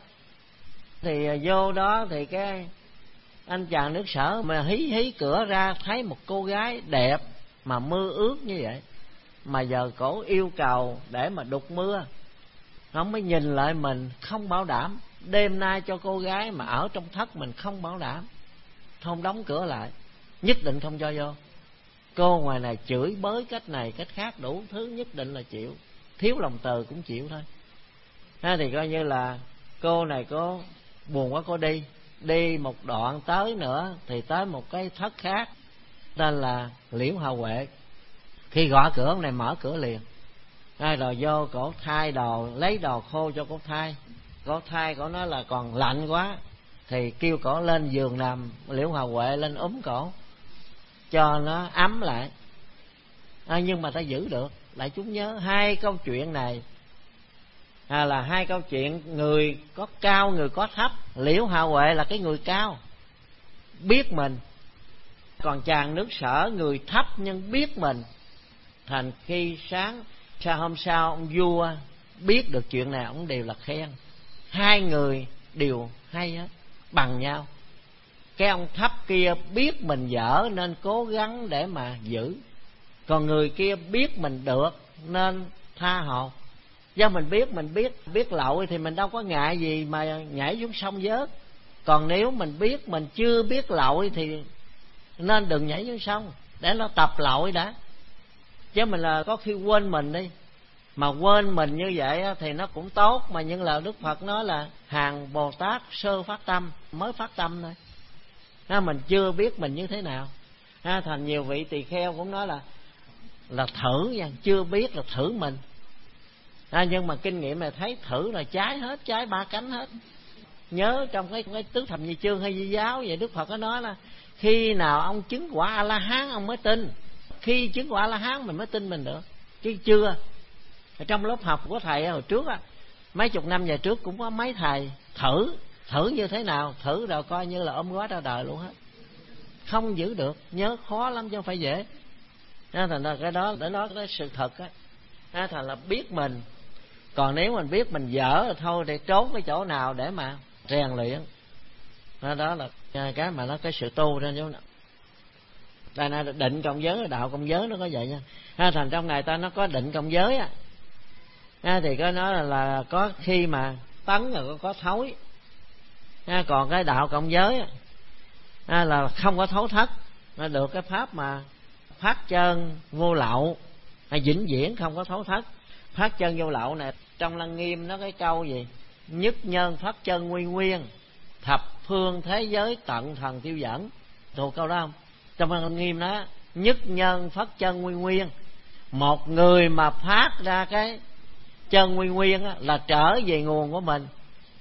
Thì vô đó thì cái anh chàng nước Sở mà hí hí cửa ra thấy một cô gái đẹp mà mưa ướt như vậy, mà giờ cổ yêu cầu để mà đục mưa. Nó mới nhìn lại mình không bảo đảm, đêm nay cho cô gái mà ở trong thất mình không bảo đảm, không đóng cửa lại, nhất định không cho vô. Cô ngoài này chửi bới cách này cách khác đủ thứ, nhất định là chịu, thiếu lòng từ cũng chịu thôi. Thế thì coi như là cô này có buồn quá, cô đi đi một đoạn tới nữa thì tới một cái thất khác tên là Liễu Hào Huệ. Khi gõ cửa ông này mở cửa liền, rồi, rồi vô cổ thay đồ, lấy đồ khô cho cổ thay. Cổ thay cổ nói là còn lạnh quá thì kêu cổ lên giường nằm. Liễu Hào Huệ lên úm cổ cho nó ấm lại. À, nhưng mà ta giữ được. Lại chúng nhớ hai câu chuyện này à, là hai câu chuyện người có cao người có thấp. Liễu Hào Huệ là cái người cao, biết mình, còn chàng nước Sở người thấp nhưng biết mình. Thành khi sáng sau hôm sau ông vua biết được chuyện này, ông đều là khen. Hai người đều hay hết, bằng nhau. Cái ông thấp kia biết mình dở nên cố gắng để mà giữ, còn người kia biết mình được nên tha hồ. Do mình biết mình biết biết lội thì mình đâu có ngại gì mà nhảy xuống sông vớt. Còn nếu mình biết mình chưa biết lội thì nên đừng nhảy xuống sông, để nó tập lội đã. Chứ mình là có khi quên mình đi, mà quên mình như vậy thì nó cũng tốt. Mà những lời Đức Phật nói là hàng Bồ Tát sơ phát tâm, mới phát tâm thôi. À, mình chưa biết mình như thế nào. À, thành nhiều vị tỳ kheo cũng nói là là thử nha, chưa biết là thử mình. À, nhưng mà kinh nghiệm này thấy thử là trái hết, trái ba cánh hết. Nhớ trong cái, cái tứ thập nhị chương hay Di giáo vậy, Đức Phật có nói là khi nào ông chứng quả A La Hán ông mới tin. Khi chứng quả A La Hán mình mới tin mình được, chứ chưa. Ở trong lớp học của thầy hồi trước á, mấy chục năm về trước cũng có mấy thầy thử thử như thế nào, thử rồi coi như là ôm gói ra đời luôn hết, không giữ được. Nhớ khó lắm chứ không phải dễ. Nên thành ra cái đó để nói cái sự thật á, nên thành là biết mình. Còn nếu mình biết mình dở rồi thôi thì trốn cái chỗ nào để mà rèn luyện. Đó, đó là cái mà nó cái sự tu trên chỗ nào. Đây là định công giới, đạo công giới nó có vậy nha. Ha, thành trong này ta nó có định công giới á, ha, thì có nói là, là có khi mà tấn rồi có, có thối. Ha, còn cái đạo công giới á, ha, là không có thối thất, nó được cái pháp mà phát chân vô lậu, hay vĩnh viễn không có thối thất. Phát chân vô lậu này trong Lăng Nghiêm nó cái câu gì? Nhất nhân phát chân nguyên nguyên, thập phương thế giới tận thần tiêu dẫn. Thuộc câu đó không? Trong Lăng Nghiêm đó, nhất nhân phát chân nguyên nguyên. Một người mà phát ra cái chân nguyên nguyên á, là trở về nguồn của mình,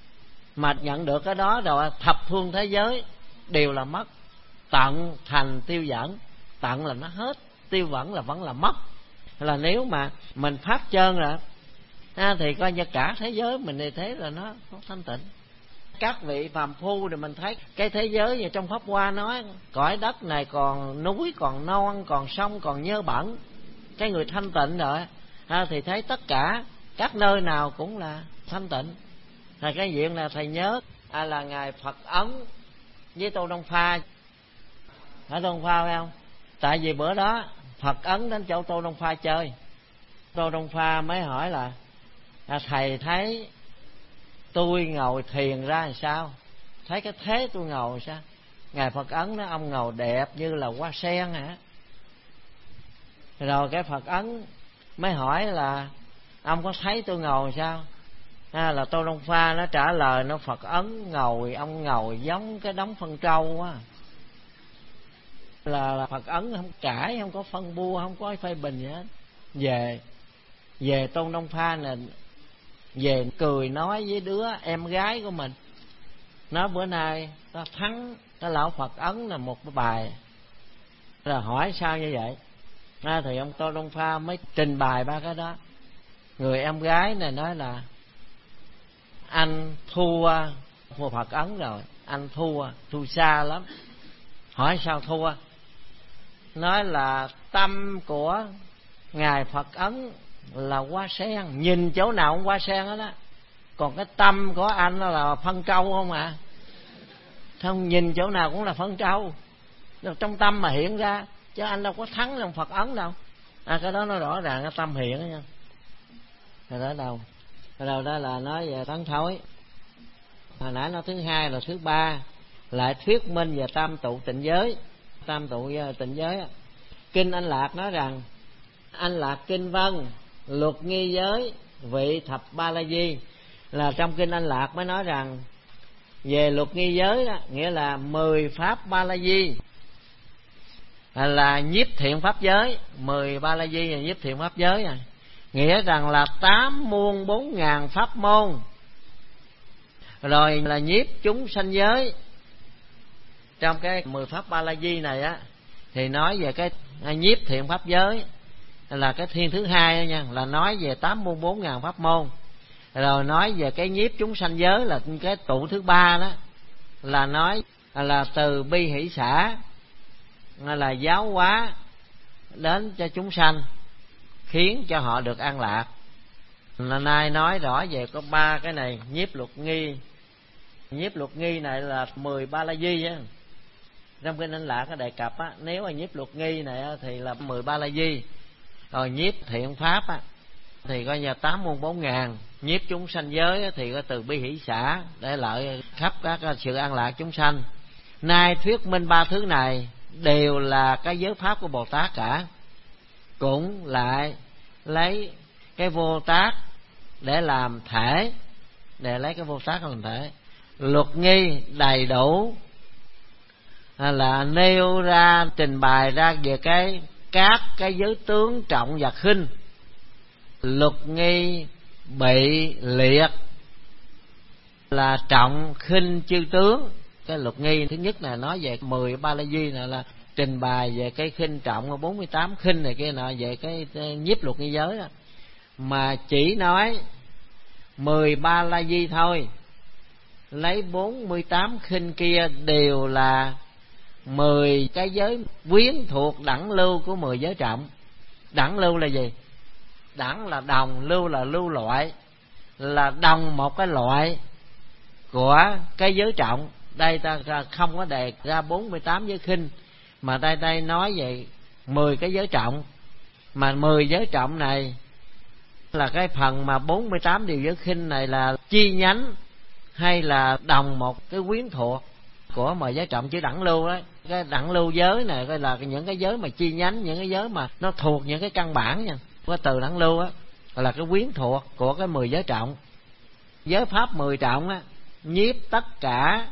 mà nhận được cái đó rồi thập phương thế giới đều là mất. Tận thành tiêu dẫn, tận là nó hết, tiêu vẫn là vẫn là mất. Là nếu mà mình phát chân rồi à, thì coi như cả thế giới mình thì thế là nó, nó thanh tịnh. Các vị phàm phu thì mình thấy cái thế giới như trong Pháp Hoa nói, cõi đất này còn núi, còn non, còn sông, còn nhơ bẩn. Cái người thanh tịnh rồi à, thì thấy tất cả các nơi nào cũng là thanh tịnh. Là cái chuyện là thầy nhớ à, là ngài Phật Ấn với Tô Đông Pha. Phải Tô Đông Pha phải không? Tại vì bữa đó Phật Ấn đến chỗ Tô Đông Pha chơi. Tô Đông Pha mới hỏi là à, thầy thấy tôi ngồi thiền ra làm sao? Thấy cái thế tôi ngồi sao? Ngài Phật Ấn nói ông ngồi đẹp như là hoa sen hả? Rồi cái Phật Ấn mới hỏi là ông có thấy tôi ngồi sao? À, là Tô Đông Pha nó trả lời nó Phật Ấn ngồi, ông ngồi giống cái đống phân trâu á. Là, là Phật Ấn không cãi, không có phân bua, không có phê bình gì hết. Về về Tôn Đông Pha nè, về cười nói với đứa em gái của mình, nói bữa nay ta thắng cái lão Phật Ấn là một cái bài. Rồi hỏi sao như vậy à, thì ông Tô Đông Pha mới trình bày ba cái đó. Người em gái này nói là anh thua thua Phật Ấn rồi, anh thua thua xa lắm. Hỏi sao thua? Nói là tâm của ngài Phật Ấn là hoa sen, nhìn chỗ nào cũng hoa sen hết á, còn cái tâm của anh là phân trâu không à. Không, nhìn chỗ nào cũng là phân trâu, trong tâm mà hiện ra, chứ anh đâu có thắng trong Phật Ấn đâu. À, cái đó nó rõ ràng cái tâm hiện đó nha. Rồi đó đâu? Rồi đâu đó là nói về tấn thối. Hồi nãy nói thứ hai, là thứ ba lại thuyết minh về tam tụ tịnh giới. Tam tụ tịnh giới, kinh Anh Lạc nói rằng Anh Lạc kinh Vân luật nghi giới vị thập ba la di, là trong kinh Anh Lạc mới nói rằng về luật nghi giới đó, nghĩa là mười pháp ba la di là nhiếp thiện pháp giới. Mười ba la di là nhiếp thiện pháp giới à. Nghĩa rằng là tám muôn bốn ngàn pháp môn, rồi là nhiếp chúng sanh giới. Trong cái mười pháp ba la di này á, thì nói về cái nhiếp thiện pháp giới là cái thiên thứ hai đó nha, là nói về tám muôn bốn ngàn pháp môn. Rồi nói về cái nhiếp chúng sanh giới là cái tụ thứ ba đó, là nói là từ bi hỷ xả, là giáo hóa đến cho chúng sanh, khiến cho họ được an lạc. Là nay nói rõ về có ba cái này. Nhiếp luật nghi, nhiếp luật nghi này là mười ba la di á. Trong kinh Anh Lạc có đề cập á, nếu mà nhiếp luật nghi này á, thì là mười ba la di. Rồi nhiếp thiện pháp á, thì coi như tám muôn bốn ngàn. Nhiếp chúng sanh giới á, thì có từ bi hỷ xả để lợi khắp các sự an lạc chúng sanh. Nay thuyết minh ba thứ này đều là cái giới pháp của Bồ Tát cả, cũng lại lấy cái vô tác để làm thể, để lấy cái vô tác làm thể. Luật nghi đầy đủ là nêu ra, trình bày ra về cái các cái giới tướng trọng và khinh. Luật nghi bị liệt là trọng khinh chư tướng. Cái luật nghi thứ nhất là nói về mười ba la di này, là trình bày về cái khinh trọng, bốn mươi tám khinh này kia nọ, về cái nhiếp luật nghi giới đó. Mà chỉ nói mười ba la di thôi, lấy bốn mươi tám khinh kia đều là mười cái giới quyến thuộc đẳng lưu của mười giới trọng. Đẳng lưu là gì? Đẳng là đồng, lưu là lưu loại, là đồng một cái loại của cái giới trọng. Đây ta không có đề ra bốn mươi tám giới khinh, mà đây đây nói về mười cái giới trọng. Mà mười giới trọng này là cái phần mà bốn mươi tám điều giới khinh này là chi nhánh hay là đồng một cái quyến thuộc của mười giới trọng, chứ đẳng lưu đấy. Cái đẳng lưu giới này coi là những cái giới mà chi nhánh, những cái giới mà nó thuộc những cái căn bản nha. Cái từ đẳng lưu á là cái quyến thuộc của cái mười giới trọng. Giới pháp mười trọng á, nhiếp tất cả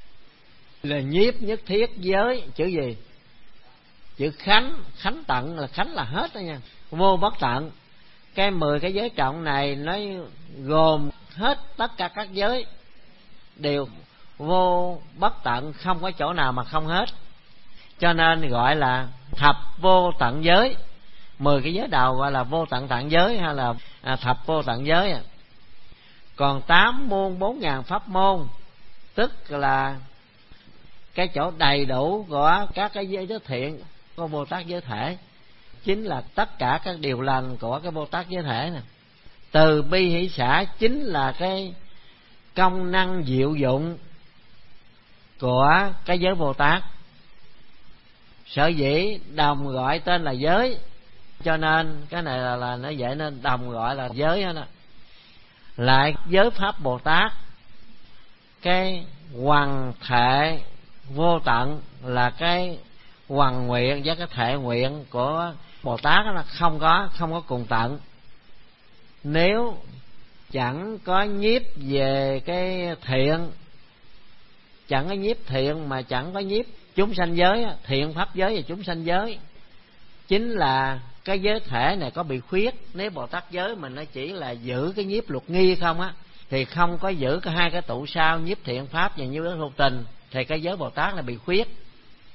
là nhiếp nhất thiết giới. Chữ gì? Chữ khánh. Khánh tận là khánh là hết đó nha, vô bất tận. Cái mười cái giới trọng này nó gồm hết tất cả các giới, đều vô bất tận, không có chỗ nào mà không hết. Cho nên gọi là thập vô tận giới. Mười cái giới đầu gọi là vô tận tận giới, hay là à, thập vô tận giới. Còn tám muôn bốn ngàn pháp môn, tức là cái chỗ đầy đủ của các cái giới giới thiện của Bồ Tát giới thể, chính là tất cả các điều lành của cái Bồ Tát giới thể này. Từ bi hỷ xả chính là cái công năng diệu dụng của cái giới Bồ Tát. Sở dĩ đồng gọi tên là giới, cho nên cái này là, là nó dễ nên đồng gọi là giới đó. Lại giới pháp Bồ Tát, cái hoằng thệ vô tận là cái hoằng nguyện với cái thệ nguyện của Bồ Tát đó, là không có không có cùng tận. Nếu chẳng có nhiếp về cái thiện, chẳng có nhiếp thiện mà chẳng có nhiếp chúng sanh giới, thiện pháp giới và chúng sanh giới, chính là cái giới thể này có bị khuyết. Nếu Bồ Tát giới mình nó chỉ là giữ cái nhiếp luật nghi không á, thì không có giữ cái hai cái tụ sau nhiếp thiện pháp và nhiếp đối thuộc tình, thì cái giới Bồ Tát là bị khuyết.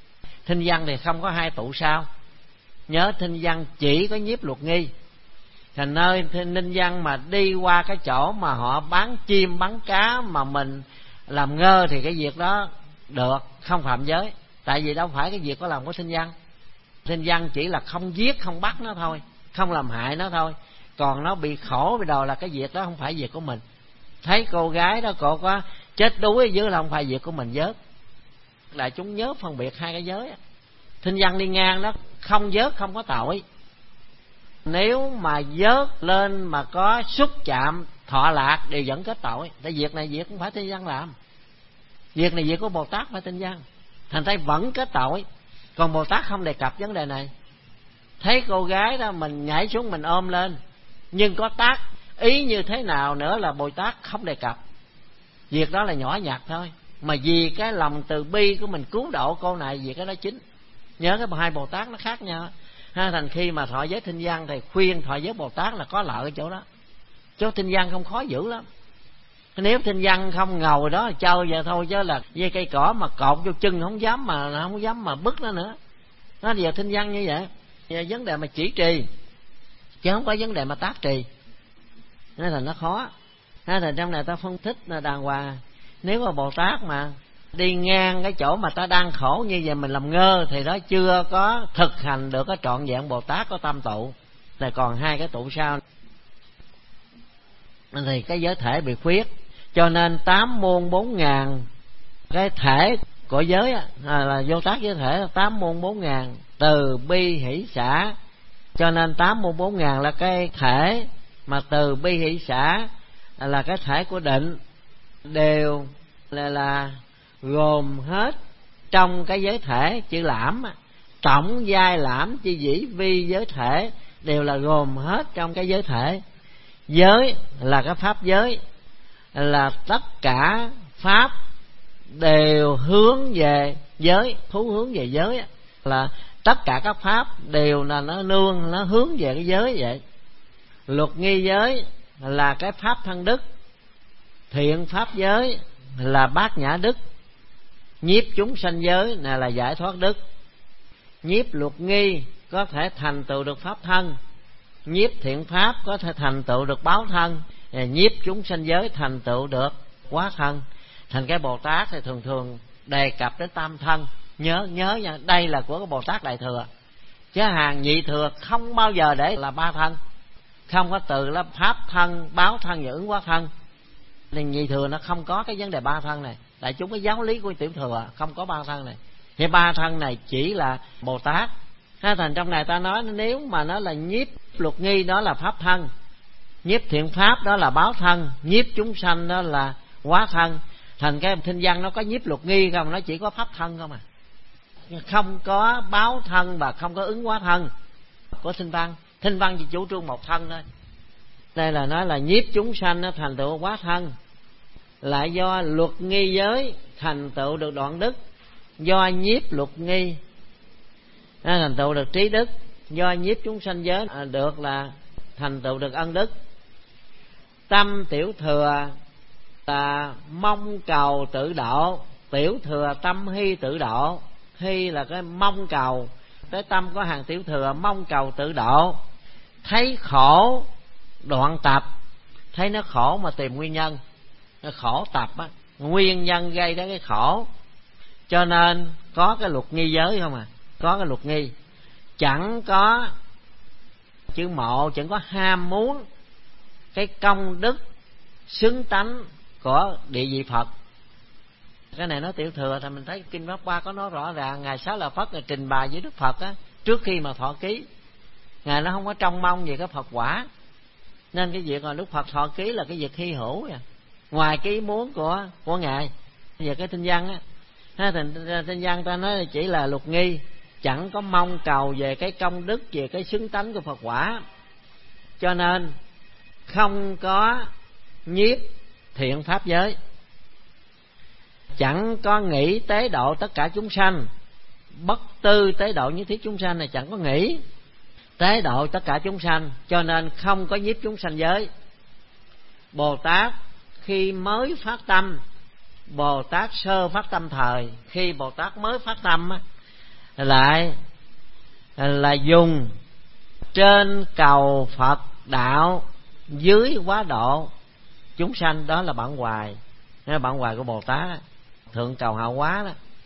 Thinh văn thì không có hai tụ sau. Nhớ thinh văn chỉ có nhiếp luật nghi, Thành nơi ninh văn mà đi qua cái chỗ mà họ bán chim bán cá mà mình làm ngơ thì cái việc đó được, không phạm giới. Tại vì đâu phải cái việc có làm của sinh văn. Sinh văn chỉ là không giết không bắt nó thôi, không làm hại nó thôi. Còn nó bị khổ bị đòi là cái việc đó không phải việc của mình. Thấy cô gái đó cô có chết đuối ở dưới là không phải việc của mình vớt. Đại chúng nhớ phân biệt hai cái giới. Sinh văn đi ngang đó không vớt không có tội. Nếu mà vớt lên mà có xúc chạm thọ lạc đều vẫn kết tội. Tại việc này việc không phải sinh văn làm, việc này việc của Bồ Tát phải sinh văn, thành ra vẫn kết tội. Còn Bồ Tát không đề cập vấn đề này. Thấy cô gái đó mình nhảy xuống mình ôm lên, nhưng có tác ý như thế nào nữa là Bồ Tát không đề cập. Việc đó là nhỏ nhặt thôi, mà vì cái lòng từ bi của mình cứu độ cô này, việc cái đó chính. Nhớ cái hai Bồ Tát nó khác nhau ha. Thành khi mà thọ giới thinh văn thì khuyên thọ giới Bồ Tát là có lợi ở chỗ đó. Chỗ thinh văn không khó giữ lắm. Nếu thinh văn không ngầu đó chơi vậy thôi, chứ là dây cây cỏ mà cột vô chân không dám mà không dám mà bứt nó nữa. Nó giờ thinh văn như vậy. Giờ vấn đề mà chỉ trì chứ không có vấn đề mà tác trì, nên là nó khó. Nên là trong này ta phân tích là đàng hoàng. Nếu mà Bồ Tát mà đi ngang cái chỗ mà ta đang khổ như vậy mình làm ngơ thì đó chưa có thực hành được cái trọn vẹn Bồ Tát có tam tụ. Là còn hai cái tụ sau thì cái giới thể bị khuyết. Cho nên tám môn bốn ngàn cái thể của giới á, là vô tác giới thể tám môn bốn ngàn, từ bi hỷ xả. Cho nên tám môn bốn ngàn là cái thể mà từ bi hỷ xả là cái thể của định, đều là, là gồm hết trong cái giới thể chữ lãm. Tổng giai lãm chi dĩ vi giới thể đều là gồm hết trong cái giới thể. Giới là cái pháp giới, là tất cả pháp đều hướng về giới, thú hướng về giới, là tất cả các pháp đều là nó nương, nó hướng về cái giới vậy. Luật nghi giới là cái pháp thân đức, thiện pháp giới là bát nhã đức, nhiếp chúng sanh giới này là giải thoát đức. Nhiếp luật nghi có thể thành tựu được pháp thân, nhiếp thiện pháp có thể thành tựu được báo thân, nhiếp chúng sanh giới thành tựu được quá thân. Thành cái Bồ Tát thì thường thường đề cập đến tam thân. Nhớ nhớ nha, đây là của cái Bồ Tát Đại Thừa, chứ hàng nhị thừa không bao giờ để là ba thân, không có từ là pháp thân, báo thân và ứng hóa thân. Nên nhị thừa nó không có cái vấn đề ba thân này. Đại chúng cái giáo lý của tiểu thừa không có ba thân này. Thì ba thân này chỉ là Bồ Tát. Thành trong này ta nói nếu mà nó là nhiếp luật nghi đó là pháp thân, nhiếp thiện pháp đó là báo thân, nhiếp chúng sanh đó là hóa thân. Thành cái thinh văn nó có nhiếp luật nghi không, nó chỉ có pháp thân không à, không có báo thân và không có ứng hóa thân của thinh văn. Thinh văn chỉ chủ trương một thân thôi. Đây là nói là nhiếp chúng sanh nó thành tựu hóa thân, lại do luật nghi giới thành tựu được đoạn đức, do nhiếp luật nghi nó thành tựu được trí đức, do nhiếp chúng sanh giới được là thành tựu được ân đức. Tâm tiểu thừa là mong cầu tự độ, tiểu thừa tâm hy tự độ. Hy là cái mong cầu, tới tâm có hàng tiểu thừa mong cầu tự độ. Thấy khổ đoạn tập, thấy nó khổ mà tìm nguyên nhân. Nó khổ tập á, nguyên nhân gây đến cái khổ. Cho nên có cái luật nghi giới không à, có cái luật nghi. Chẳng có chữ mộ, chẳng có ham muốn cái công đức xứng tánh của địa vị Phật. Cái này nó tiểu thừa thì mình thấy Kinh Pháp Hoa có nói rõ ràng. Ngài Xá Lợi Phất Ngài trình bày với Đức Phật á, trước khi mà thọ ký, Ngài nó không có trông mong về cái Phật quả. Nên cái việc mà Đức Phật thọ ký là cái việc hy hữu à, ngoài cái ý muốn của của Ngài. Về cái thinh văn á, ha, thinh văn ta nói chỉ là luật nghi, chẳng có mong cầu về cái công đức, về cái xứng tánh của Phật quả. Cho nên không có nhiếp thiện pháp giới, chẳng có nghĩ tế độ tất cả chúng sanh. Bất tư tế độ như thiết chúng sanh này chẳng có nghĩ tế độ tất cả chúng sanh, cho nên không có nhiếp chúng sanh giới. Bồ Tát khi mới phát tâm, Bồ Tát sơ phát tâm thời, khi Bồ Tát mới phát tâm á, lại là dùng trên cầu Phật đạo dưới quá độ chúng sanh, đó là bản hoài. Đó là bản hoài của Bồ Tát đó. Thượng cầu hạ hóa đó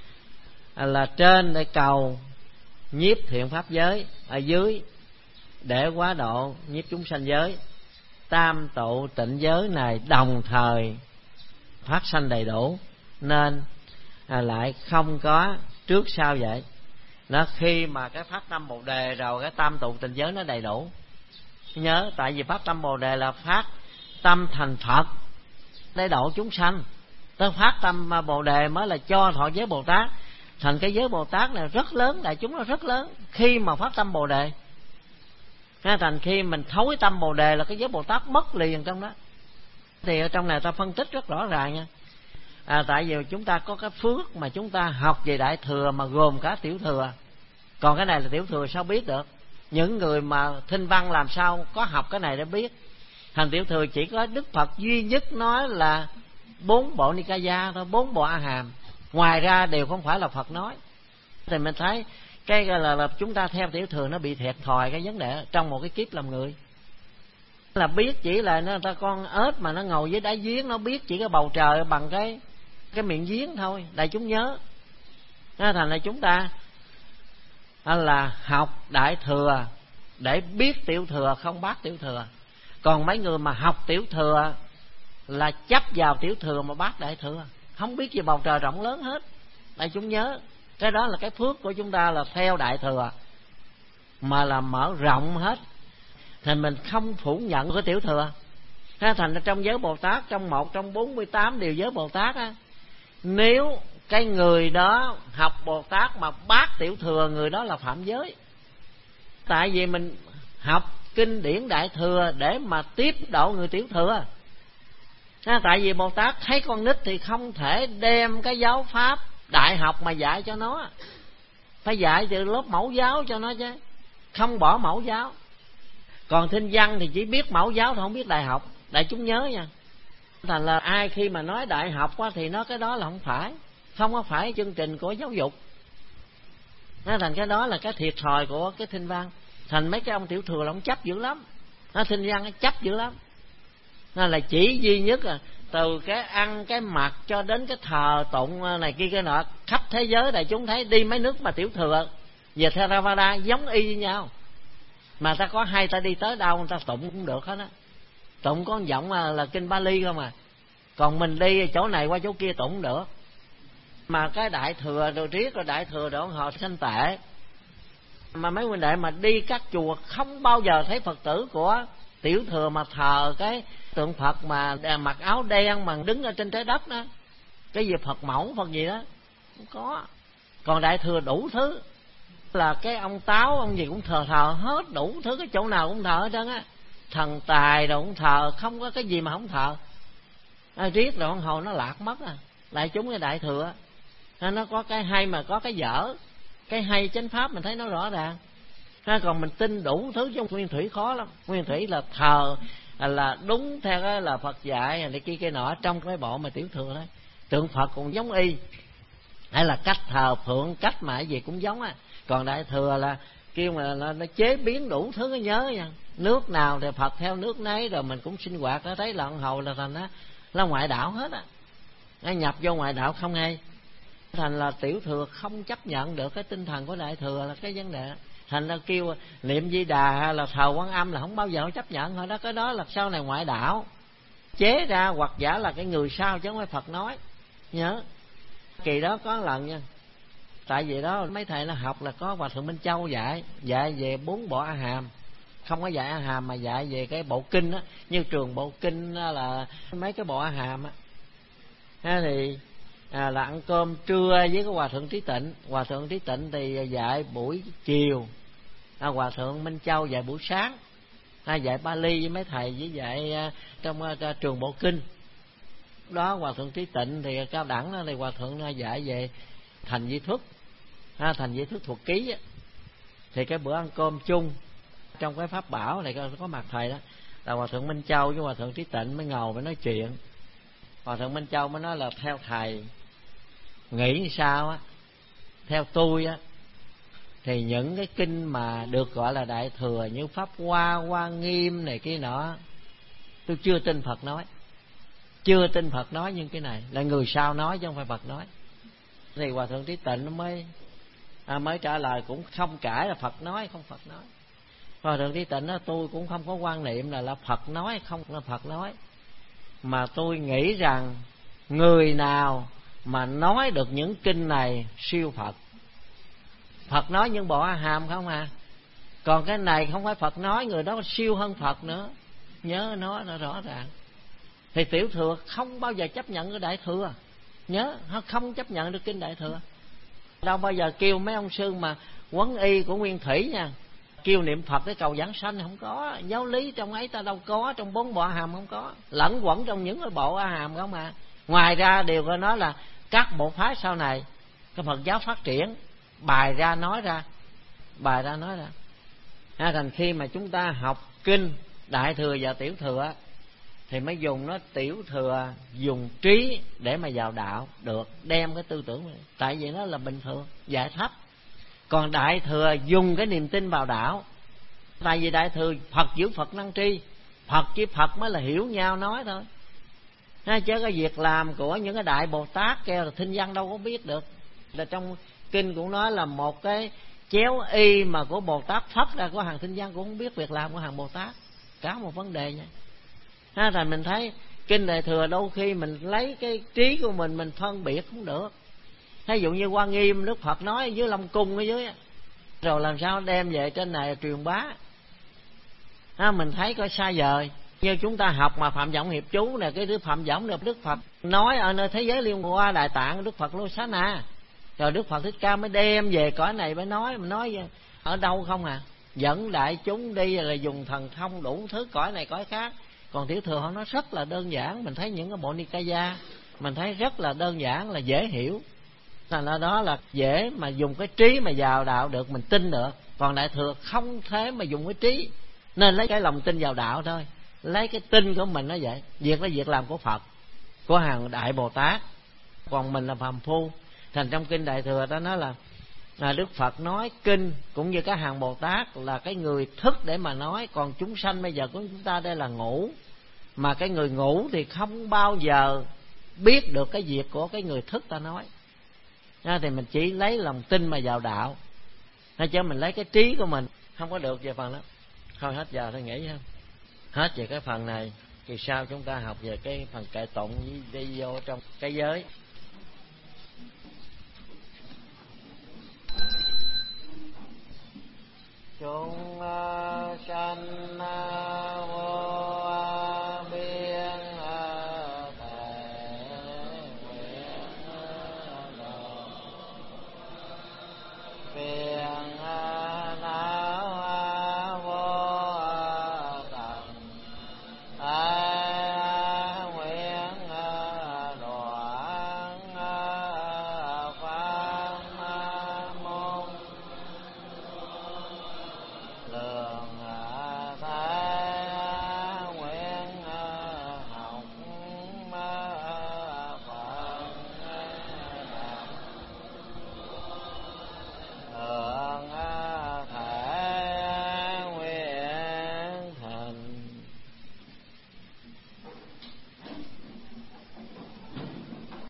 là trên để cầu nhiếp thiện pháp giới, ở dưới để quá độ nhiếp chúng sanh giới. Tam tụ tịnh giới này đồng thời phát sanh đầy đủ, nên à, lại không có trước sau vậy. Nó khi mà cái phát tâm Bồ Đề rồi, cái tam tụ tịnh giới nó đầy đủ. Nhớ, tại vì phát tâm Bồ Đề là phát tâm thành Phật để độ chúng sanh. Tới phát tâm Bồ Đề mới là cho thọ giới Bồ Tát. Thành cái giới Bồ Tát này rất lớn, đại chúng nó rất lớn khi mà phát tâm Bồ Đề. Thành khi mình thối tâm Bồ Đề là cái giới Bồ Tát mất liền trong đó. Thì ở trong này ta phân tích rất rõ ràng nha. À, tại vì chúng ta có cái phước mà chúng ta học về Đại Thừa mà gồm cả Tiểu Thừa. Còn cái này là Tiểu Thừa sao biết được. Những người mà thinh văn làm sao có học cái này để biết. Thành Tiểu Thừa chỉ có Đức Phật duy nhất nói là bốn bộ Nikaya thôi, bốn bộ A Hàm. Ngoài ra đều không phải là Phật nói. Thì mình thấy cái là, là chúng ta theo Tiểu Thừa nó bị thiệt thòi cái vấn đề trong một cái kiếp làm người. Là biết chỉ là nó ta con ếch mà nó ngồi dưới đáy giếng, nó biết chỉ cái bầu trời bằng cái cái miệng giếng thôi. Đại chúng nhớ. Nên thành là chúng ta là học Đại Thừa để biết Tiểu Thừa, không bác Tiểu Thừa. Còn mấy người mà học Tiểu Thừa là chấp vào Tiểu Thừa mà bác Đại Thừa, không biết gì bầu trời rộng lớn hết. Đại chúng nhớ, cái đó là cái phước của chúng ta là theo Đại Thừa mà là mở rộng hết. Thì mình không phủ nhận cái Tiểu Thừa. Thế thành ra trong giới Bồ Tát, trong một trong bốn mươi tám điều giới Bồ Tát á, nếu cái người đó học Bồ Tát mà bác Tiểu Thừa, người đó là phạm giới. Tại vì mình học kinh điển Đại Thừa để mà tiếp độ người Tiểu Thừa. Tại vì Bồ Tát thấy con nít thì không thể đem cái giáo pháp đại học mà dạy cho nó, phải dạy từ lớp mẫu giáo cho nó chứ, không bỏ mẫu giáo. Còn thinh văn thì chỉ biết mẫu giáo thôi, không biết đại học. Đại chúng nhớ nha. Thành là ai khi mà nói đại học quá thì nói cái đó là không phải, không có phải chương trình của giáo dục. Nó thành cái đó là cái thiệt thòi của cái thinh văn. Thành mấy cái ông Tiểu Thừa là ông chấp dữ lắm. Nó thinh văn nó chấp dữ lắm. Nó là chỉ duy nhất là từ cái ăn cái mặc cho đến cái thờ tụng này kia cái nọ, khắp thế giới đại chúng thấy đi mấy nước mà Tiểu Thừa về Theravada giống y như nhau. Mà ta có hay ta đi tới đâu người ta tụng cũng được hết á. Tụng có giọng là, là kinh Bali không à. Còn mình đi chỗ này qua chỗ kia tụng cũng được. Mà cái Đại Thừa rồi riết rồi Đại Thừa độ họ sanh tệ. Mà mấy huynh đệ mà đi các chùa không bao giờ thấy Phật tử của Tiểu Thừa mà thờ cái tượng Phật mà mặc áo đen mà đứng ở trên trái đất đó, cái gì Phật mẫu Phật gì đó không có. Còn Đại Thừa đủ thứ, là cái ông Táo ông gì cũng thờ thờ hết, đủ thứ, cái chỗ nào cũng thờ hết trơn á. Thần tài rồi cũng thờ, không có cái gì mà không thờ. À, riết rồi hồi nó lạc mất à. Đại chúng cái Đại Thừa nó có cái hay mà có cái dở. Cái hay chánh pháp mình thấy nó rõ ràng. Còn mình tin đủ thứ trong Nguyên Thủy khó lắm. Nguyên Thủy là thờ là đúng theo cái là Phật dạy này kia kia nọ, trong cái bộ mà Tiểu Thừa đấy tượng Phật cũng giống y, hay là cách thờ phượng, cách mà cái gì cũng giống á. Còn Đại Thừa là kêu mà nó, nó chế biến đủ thứ, cái nhớ nha. Nước nào thì Phật theo nước nấy, rồi mình cũng sinh hoạt. Nó thấy là ông hầu là thành á là ngoại đạo hết á. Nó nhập vô ngoại đạo không hay. Thành là Tiểu Thừa không chấp nhận được cái tinh thần của Đại Thừa là cái vấn đề. Thành ra kêu niệm Di Đà là thờ Quan Âm là không bao giờ chấp nhận thôi đó. Cái đó là sau này ngoại đạo chế ra, hoặc giả là cái người sau chứ không phải Phật nói. Nhớ kỳ đó có lần nha, tại vì đó mấy thầy nó học là có Hòa Thượng Minh Châu dạy dạy về bốn bộ A Hàm, không có dạy A Hàm mà dạy về cái bộ kinh á, như trường bộ kinh là mấy cái bộ A Hàm á. Thế thì à, là ăn cơm trưa với cái Hòa Thượng Trí Tịnh. Hòa Thượng Trí Tịnh thì dạy buổi chiều, à, Hòa Thượng Minh Châu dạy buổi sáng, à, dạy Bali với mấy thầy với dạy à, trong à, trường bộ kinh đó. Hòa Thượng Trí Tịnh thì cao đẳng đó, thì Hòa Thượng dạy về thành Di Thức, à, thành Di Thức thuộc ký á. Thì cái bữa ăn cơm chung trong cái pháp bảo này có, có mặt thầy đó là Hòa Thượng Minh Châu với Hòa Thượng Trí Tịnh mới ngồi mới nói chuyện. Hòa Thượng Minh Châu mới nói là theo thầy nghĩ sao á, theo tôi á thì những cái kinh mà được gọi là Đại Thừa như Pháp Hoa, Hoa Nghiêm này kia nọ, tôi chưa tin Phật nói. Chưa tin Phật nói những cái này, là người sau nói chứ không phải Phật nói. Thì Hòa Thượng Trí Tịnh nó mới à, mới trả lời cũng không cãi là Phật nói, không Phật nói. Hòa Thượng Trí Tịnh đó, tôi cũng không có quan niệm là là Phật nói, không là Phật nói, mà tôi nghĩ rằng người nào mà nói được những kinh này siêu Phật. Phật nói những bộ A Hàm không à, còn cái này không phải Phật nói, người đó siêu hơn Phật nữa. Nhớ nó nó rõ ràng. Thì Tiểu Thừa không bao giờ chấp nhận cái Đại Thừa. Nhớ, nó không chấp nhận được kinh Đại Thừa. Đâu bao giờ kêu mấy ông sư mà quấn y của Nguyên Thủy nha, kêu niệm Phật để cầu giảng sanh, không có. Giáo lý trong ấy ta đâu có, trong bốn bộ A Hàm không có, lẫn quẩn trong những cái bộ A Hàm không à. Ngoài ra đều có nói là các bộ phái sau này cái Phật giáo phát triển, bài ra nói ra, bài ra nói ra. À, thành khi mà chúng ta học kinh Đại Thừa và Tiểu Thừa thì mới dùng nó Tiểu Thừa dùng trí để mà vào đạo được, đem cái tư tưởng này. Tại vì nó là bình thường, giải thấp. Còn Đại Thừa dùng cái niềm tin vào đạo. Tại vì Đại Thừa Phật giữ Phật năng tri, Phật với Phật mới là hiểu nhau nói thôi. Chứ cái việc làm của những cái Đại Bồ Tát kêu là thinh văn đâu có biết được. Là trong kinh cũng nói là một cái chéo y mà của Bồ Tát phất ra của hàng thinh văn cũng không biết việc làm của hàng Bồ Tát. Cả một vấn đề nha. Ha, thành mình thấy kinh Đại Thừa đôi khi mình lấy cái trí của mình mình phân biệt không được. Ví dụ như Hoa Nghiêm Đức Phật nói dưới Long Cung ở dưới, rồi làm sao đem về trên này truyền bá. Ha, mình thấy coi xa vời. Như chúng ta học mà Phạm Võng Hiệp Chú nè, cái Đức Phạm Võng được Đức Phật nói ở nơi thế giới liên hoa Đại Tạng Đức Phật Lô Xá Na, rồi Đức Phật Thích Ca mới đem về cõi này mới nói. Mà nói ở đâu không à, dẫn đại chúng đi là dùng thần thông đủ thứ cõi này cõi khác. Còn Tiểu Thừa họ nói rất là đơn giản. Mình thấy những cái bộ Nikaya mình thấy rất là đơn giản, là dễ hiểu. Thành ra đó là dễ mà dùng cái trí mà vào đạo được, mình tin được. Còn Đại Thừa không thế mà dùng cái trí, nên lấy cái lòng tin vào đạo thôi, lấy cái tin của mình nó vậy. Việc đó việc làm của Phật, của hàng Đại Bồ Tát, còn mình là phàm phu. Thành trong kinh Đại Thừa ta nói là à, Đức Phật nói kinh cũng như các hàng Bồ Tát là cái người thức để mà nói. Còn chúng sanh bây giờ của chúng ta đây là ngủ, mà cái người ngủ thì không bao giờ biết được cái việc của cái người thức ta nói. À, thì mình chỉ lấy lòng tin mà vào đạo, hay chứ mình lấy cái trí của mình không có được về phần đó. Thôi hết giờ thôi nghỉ ha. Hết về cái phần này, kỳ sau chúng ta học về cái phần kệ tụng đi vô trong cái giới. Chúng sanh